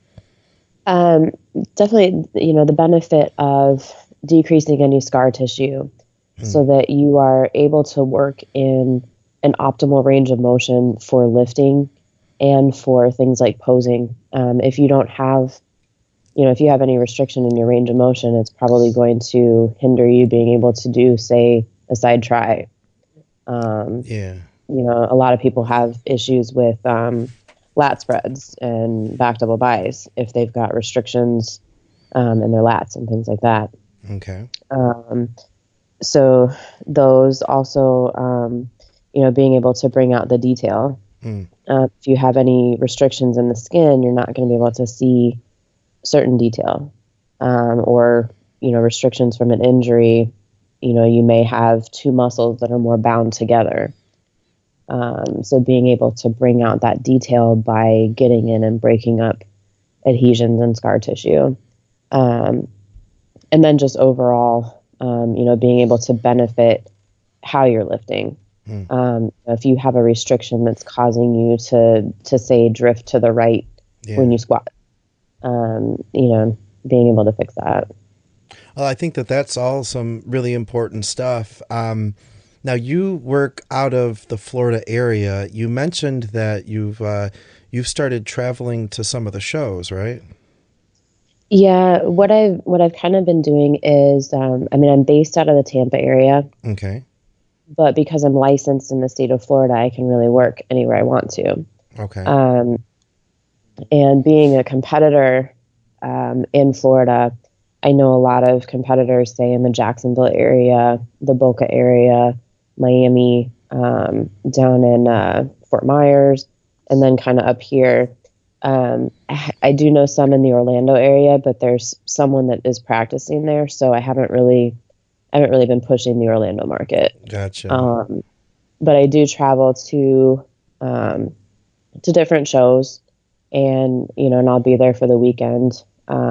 Definitely, the benefit of decreasing any scar tissue so that you are able to work in an optimal range of motion for lifting and for things like posing. If you don't have, if you have any restriction in your range of motion, it's probably going to hinder you being able to do, say, a side try. Yeah. A lot of people have issues with lat spreads and back double bis if they've got restrictions in their lats and things like that. Okay. So those also, being able to bring out the detail. If you have any restrictions in the skin, you're not going to be able to see certain detail, or, restrictions from an injury. You may have 2 muscles that are more bound together. So being able to bring out that detail by getting in and breaking up adhesions and scar tissue. And then just overall, being able to benefit how you're lifting. If you have a restriction that's causing you to say drift to the right when you squat, being able to fix that. Well, I think that's all some really important stuff. Now you work out of the Florida area. You mentioned that you've started traveling to some of the shows, right? Yeah, what I've kind of been doing is, I'm based out of the Tampa area. Okay. But because I'm licensed in the state of Florida, I can really work anywhere I want to. Okay. And being a competitor in Florida, I know a lot of competitors, say in the Jacksonville area, the Boca area, Miami, down in Fort Myers, and then kind of up here. I do know some in the Orlando area, but there's someone that is practicing there, so I haven't really been pushing the Orlando market. Gotcha. But I do travel to different shows, and I'll be there for the weekend.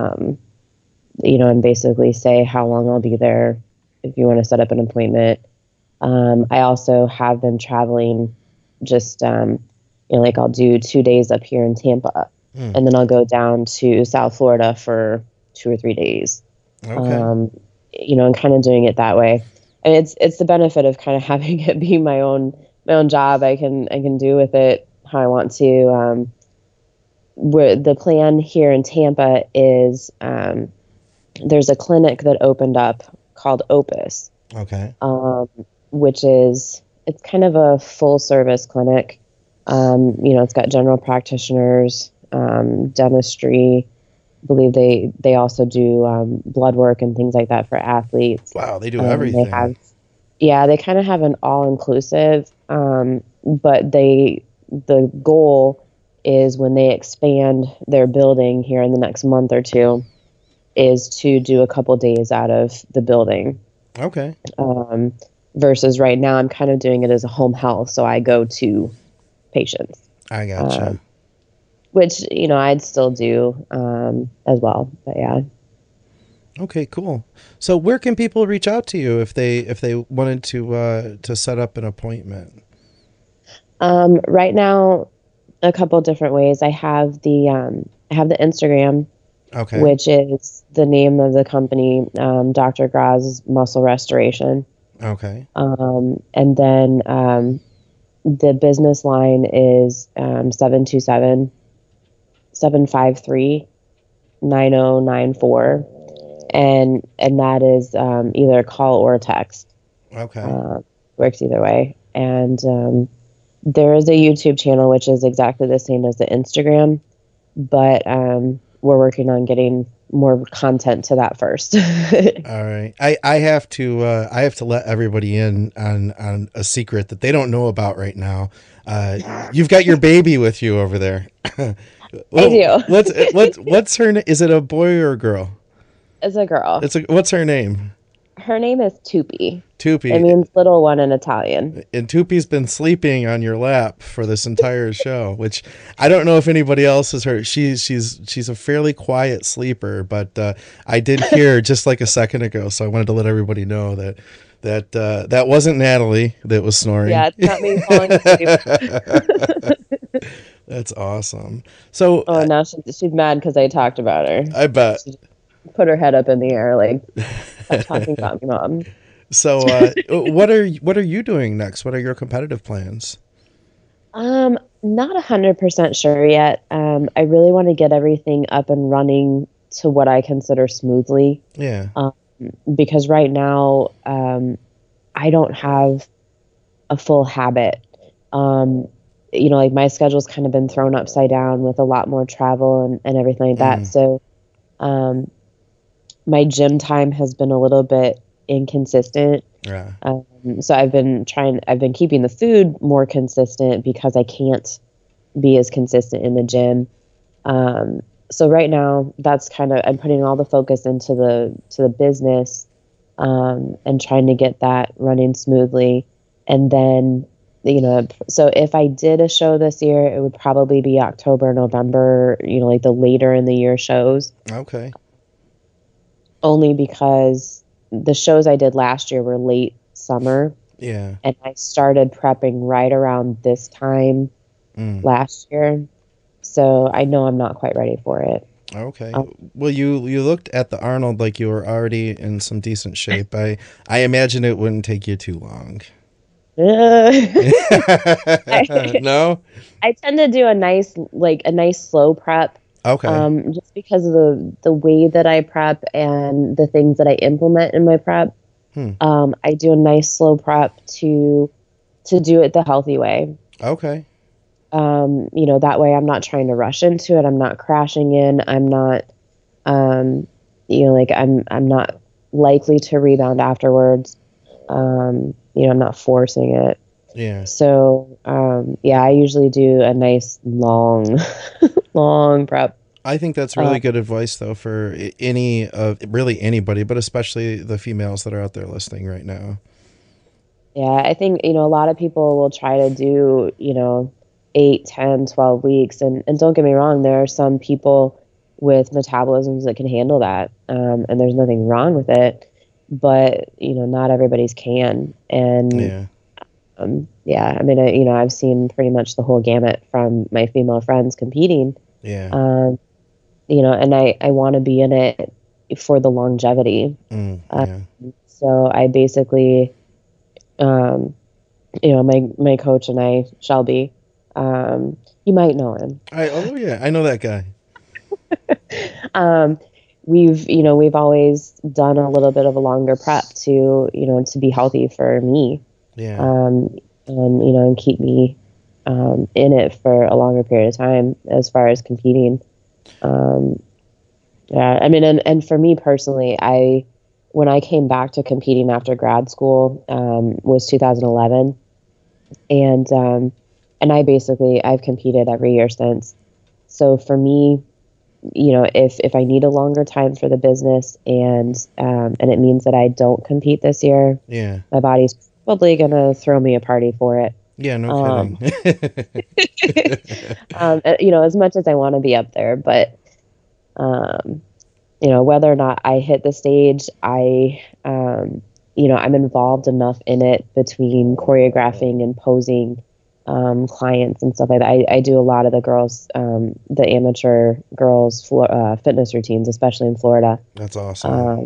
And basically say how long I'll be there if you want to set up an appointment. I also have been traveling just, like I'll do 2 days up here in Tampa, and then I'll go down to South Florida for 2 or 3 days. Okay. And kind of doing it that way. And it's the benefit of kind of having it be my own job. I can do with it how I want to. Where the plan here in Tampa is, there's a clinic that opened up called Opus. Okay. Which is, it's kind of a full service clinic. It's got general practitioners, dentistry. I believe they also do blood work and things like that for athletes. Wow, they do everything. They kind of have an all-inclusive, but the goal is when they expand their building here in the next month or two is to do a couple days out of the building. Okay. Versus right now, I'm kind of doing it as a home health, so I go to patients. I gotcha. Which, I'd still do as well. But yeah. Okay, cool. So where can people reach out to you if they wanted to set up an appointment? Right now, a couple different ways. I have the Instagram, okay, which is the name of the company, Dr. Graz Muscle Restoration. Okay. And then the business line is 727-753-9094. And that is either call or text. Okay. Works either way. And there is a YouTube channel, which is exactly the same as the Instagram, but we're working on getting more content to that first. All right. I have to let everybody in on a secret that they don't know about right now. You've got your baby with you over there. I do. What's her name? Is it a boy or a girl? It's a girl. What's her name? Her name is Tupi. Tupi. It means little one in Italian. And Tupi's been sleeping on your lap for this entire show, which I don't know if anybody else has heard. She's a fairly quiet sleeper, but I did hear just like a second ago, so I wanted to let everybody know that wasn't Natalie that was snoring. Yeah, it's not me falling asleep. That's awesome. So now she's mad because I talked about her. I bet. She put her head up in the air like, stop talking about me, Mom. So what are you doing next? What are your competitive plans? Not 100% sure yet. I really want to get everything up and running to what I consider smoothly. Yeah. Because right now, I don't have a full habit. Like my schedule's kind of been thrown upside down with a lot more travel and everything like that. So, my gym time has been a little bit inconsistent. Yeah. So I've been keeping the food more consistent because I can't be as consistent in the gym. So right now that's I'm putting all the focus into the business, and trying to get that running smoothly. And then, so if I did a show this year, it would probably be October, November, like the later in the year shows. Okay. Only because the shows I did last year were late summer. Yeah. And I started prepping right around this time last year. So I know I'm not quite ready for it. Okay. Well, you looked at the Arnold like you were already in some decent shape. I imagine it wouldn't take you too long. No? I tend to do a nice slow prep. Okay. Just because of the way that I prep and the things that I implement in my prep. I do a nice slow prep to do it the healthy way. Okay. That way I'm not trying to rush into it. I'm not crashing in. I'm not, I'm not likely to rebound afterwards. I'm not forcing it. Yeah. So, I usually do a nice long prep. I think that's really good advice, though, for really anybody, but especially the females that are out there listening right now. Yeah, I think, a lot of people will try to do, 8, 10, 12 weeks. And don't get me wrong, there are some people with metabolisms that can handle that. And there's nothing wrong with it. but not everybody's can. And Yeah. I mean, I've seen pretty much the whole gamut from my female friends competing. Yeah. And I want to be in it for the longevity. Yeah. So I basically, my coach and I, Shelby, you might know him. I know that guy. We've always done a little bit of a longer prep to be healthy for me. Yeah. And keep me in it for a longer period of time as far as competing. Yeah, I mean, and for me personally, when I came back to competing after grad school, was 2011, and I've competed every year since. So for me, if I need a longer time for the business and it means that I don't compete this year, yeah, my body's probably gonna throw me a party for it. Yeah, no kidding. As much as I want to be up there, but whether or not I hit the stage, I'm involved enough in it between choreographing and posing clients and stuff like that. I do a lot of the girls, the amateur girls fitness routines, especially in Florida. That's awesome.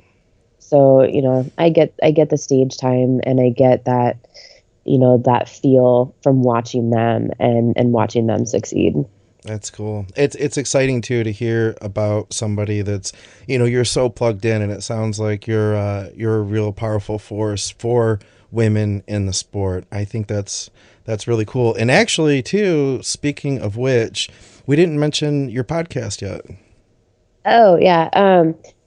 So I get the stage time, and I get that that feel from watching them and watching them succeed. That's cool. It's exciting too to hear about somebody that's, you're so plugged in, and it sounds like you're a real powerful force for women in the sport. I think that's really cool. And actually too, speaking of which, we didn't mention your podcast yet. Oh yeah.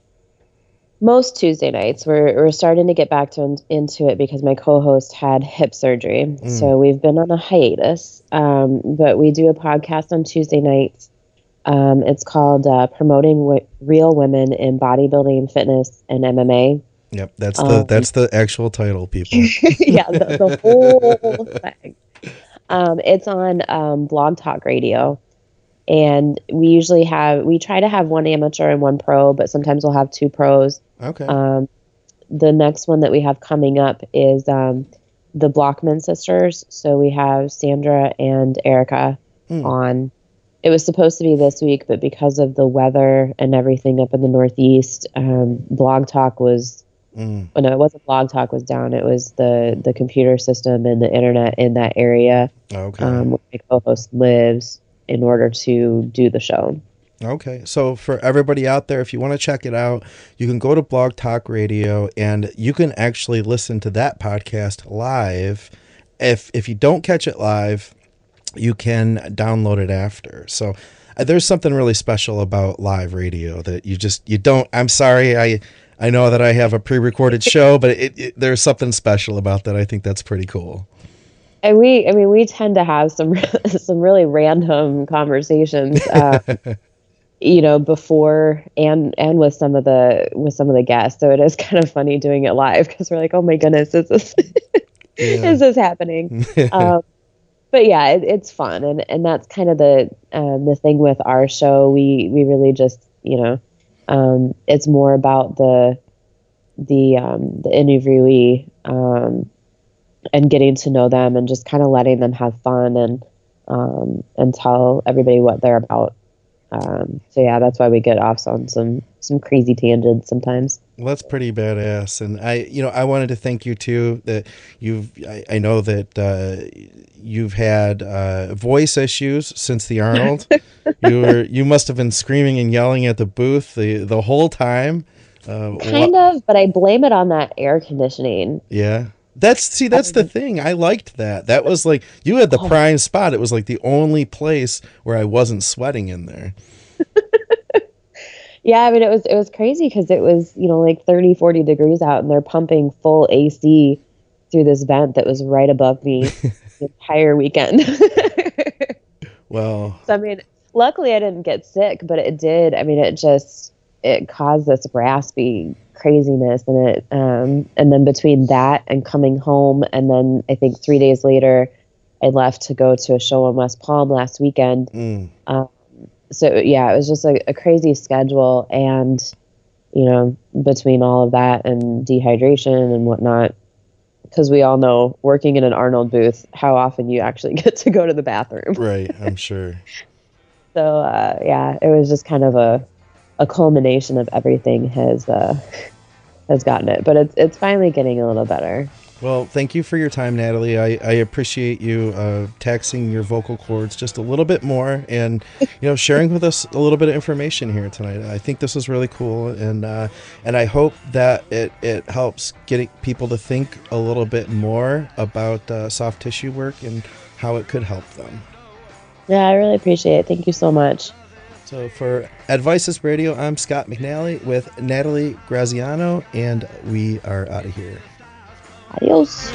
Most Tuesday nights we're starting to get back into it because my co-host had hip surgery. So we've been on a hiatus. But we do a podcast on Tuesday nights. It's called Promoting Real Women in Bodybuilding, Fitness, and MMA. Yep, that's the actual title, people. Yeah, the whole thing. It's on Blog Talk Radio. And we try to have one amateur and one pro, but sometimes we'll have two pros. Okay. The next one that we have coming up is the Blockman sisters. So we have Sandra and Erica on. It was supposed to be this week, but because of the weather and everything up in the Northeast, Blog Talk was. No, it wasn't Blog Talk was down. It was the computer system and the internet in that area. Okay. Where my co-host lives, in order to do the show. Okay. So for everybody out there, if you want to check it out, you can go to Blog Talk Radio, and you can actually listen to that podcast live. If you don't catch it live, you can download it after. So there's something really special about live radio that you don't. I'm sorry. I know that I have a pre-recorded show, but there's something special about that. I think that's pretty cool. And we tend to have some really random conversations, before and with some of the guests. So it is kind of funny doing it live because we're like, oh my goodness, is this is this happening? But yeah, it's fun, and that's kind of the thing with our show. We really just it's more about the interviewee. And getting to know them and just kind of letting them have fun and tell everybody what they're about. So yeah, that's why we get off on some crazy tangents sometimes. Well, that's pretty badass. And I wanted to thank you too, that I know that you've had voice issues since the Arnold. You must have been screaming and yelling at the booth the whole time. Kind of, but I blame it on that air conditioning. Yeah. That's the thing. I liked that. That was like, you had the prime spot. It was like the only place where I wasn't sweating in there. Yeah, I mean, it was crazy because it was, like 30, 40 degrees out, and they're pumping full AC through this vent that was right above me the entire weekend. Well, so I mean, luckily I didn't get sick, but it did. I mean, it caused this raspy craziness, and then between that and coming home, and then I think 3 days later I left to go to a show in West Palm last weekend. So yeah, it was just a crazy schedule, and between all of that and dehydration and whatnot, because we all know working in an Arnold booth, how often you actually get to go to the bathroom. Right, I'm sure. So, it was just kind of a culmination of everything has gotten it. But it's finally getting a little better. Well, thank you for your time, Natalie. I appreciate you taxing your vocal cords just a little bit more and, sharing with us a little bit of information here tonight. I think this is really cool, and I hope that it helps getting people to think a little bit more about soft tissue work and how it could help them. Yeah, I really appreciate it. Thank you so much. So for Advices Radio, I'm Scott McNally with Natalie Graziano, and we are out of here. Adios.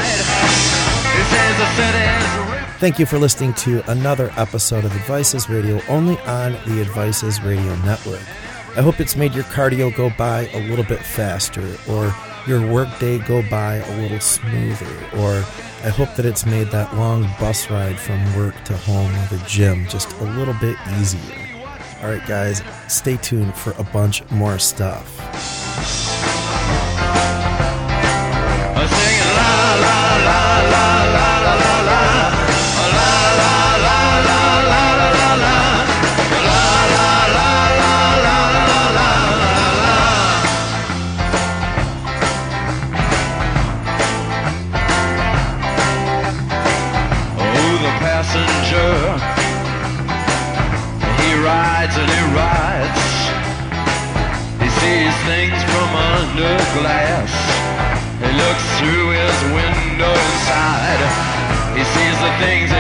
Thank you for listening to another episode of Advices Radio, only on the Advices Radio Network. I hope it's made your cardio go by a little bit faster, or your workday go by a little smoother, or I hope that it's made that long bus ride from work to home or the gym just a little bit easier. All right, guys, stay tuned for a bunch more stuff. Things from under glass. He looks through his window side. He sees the things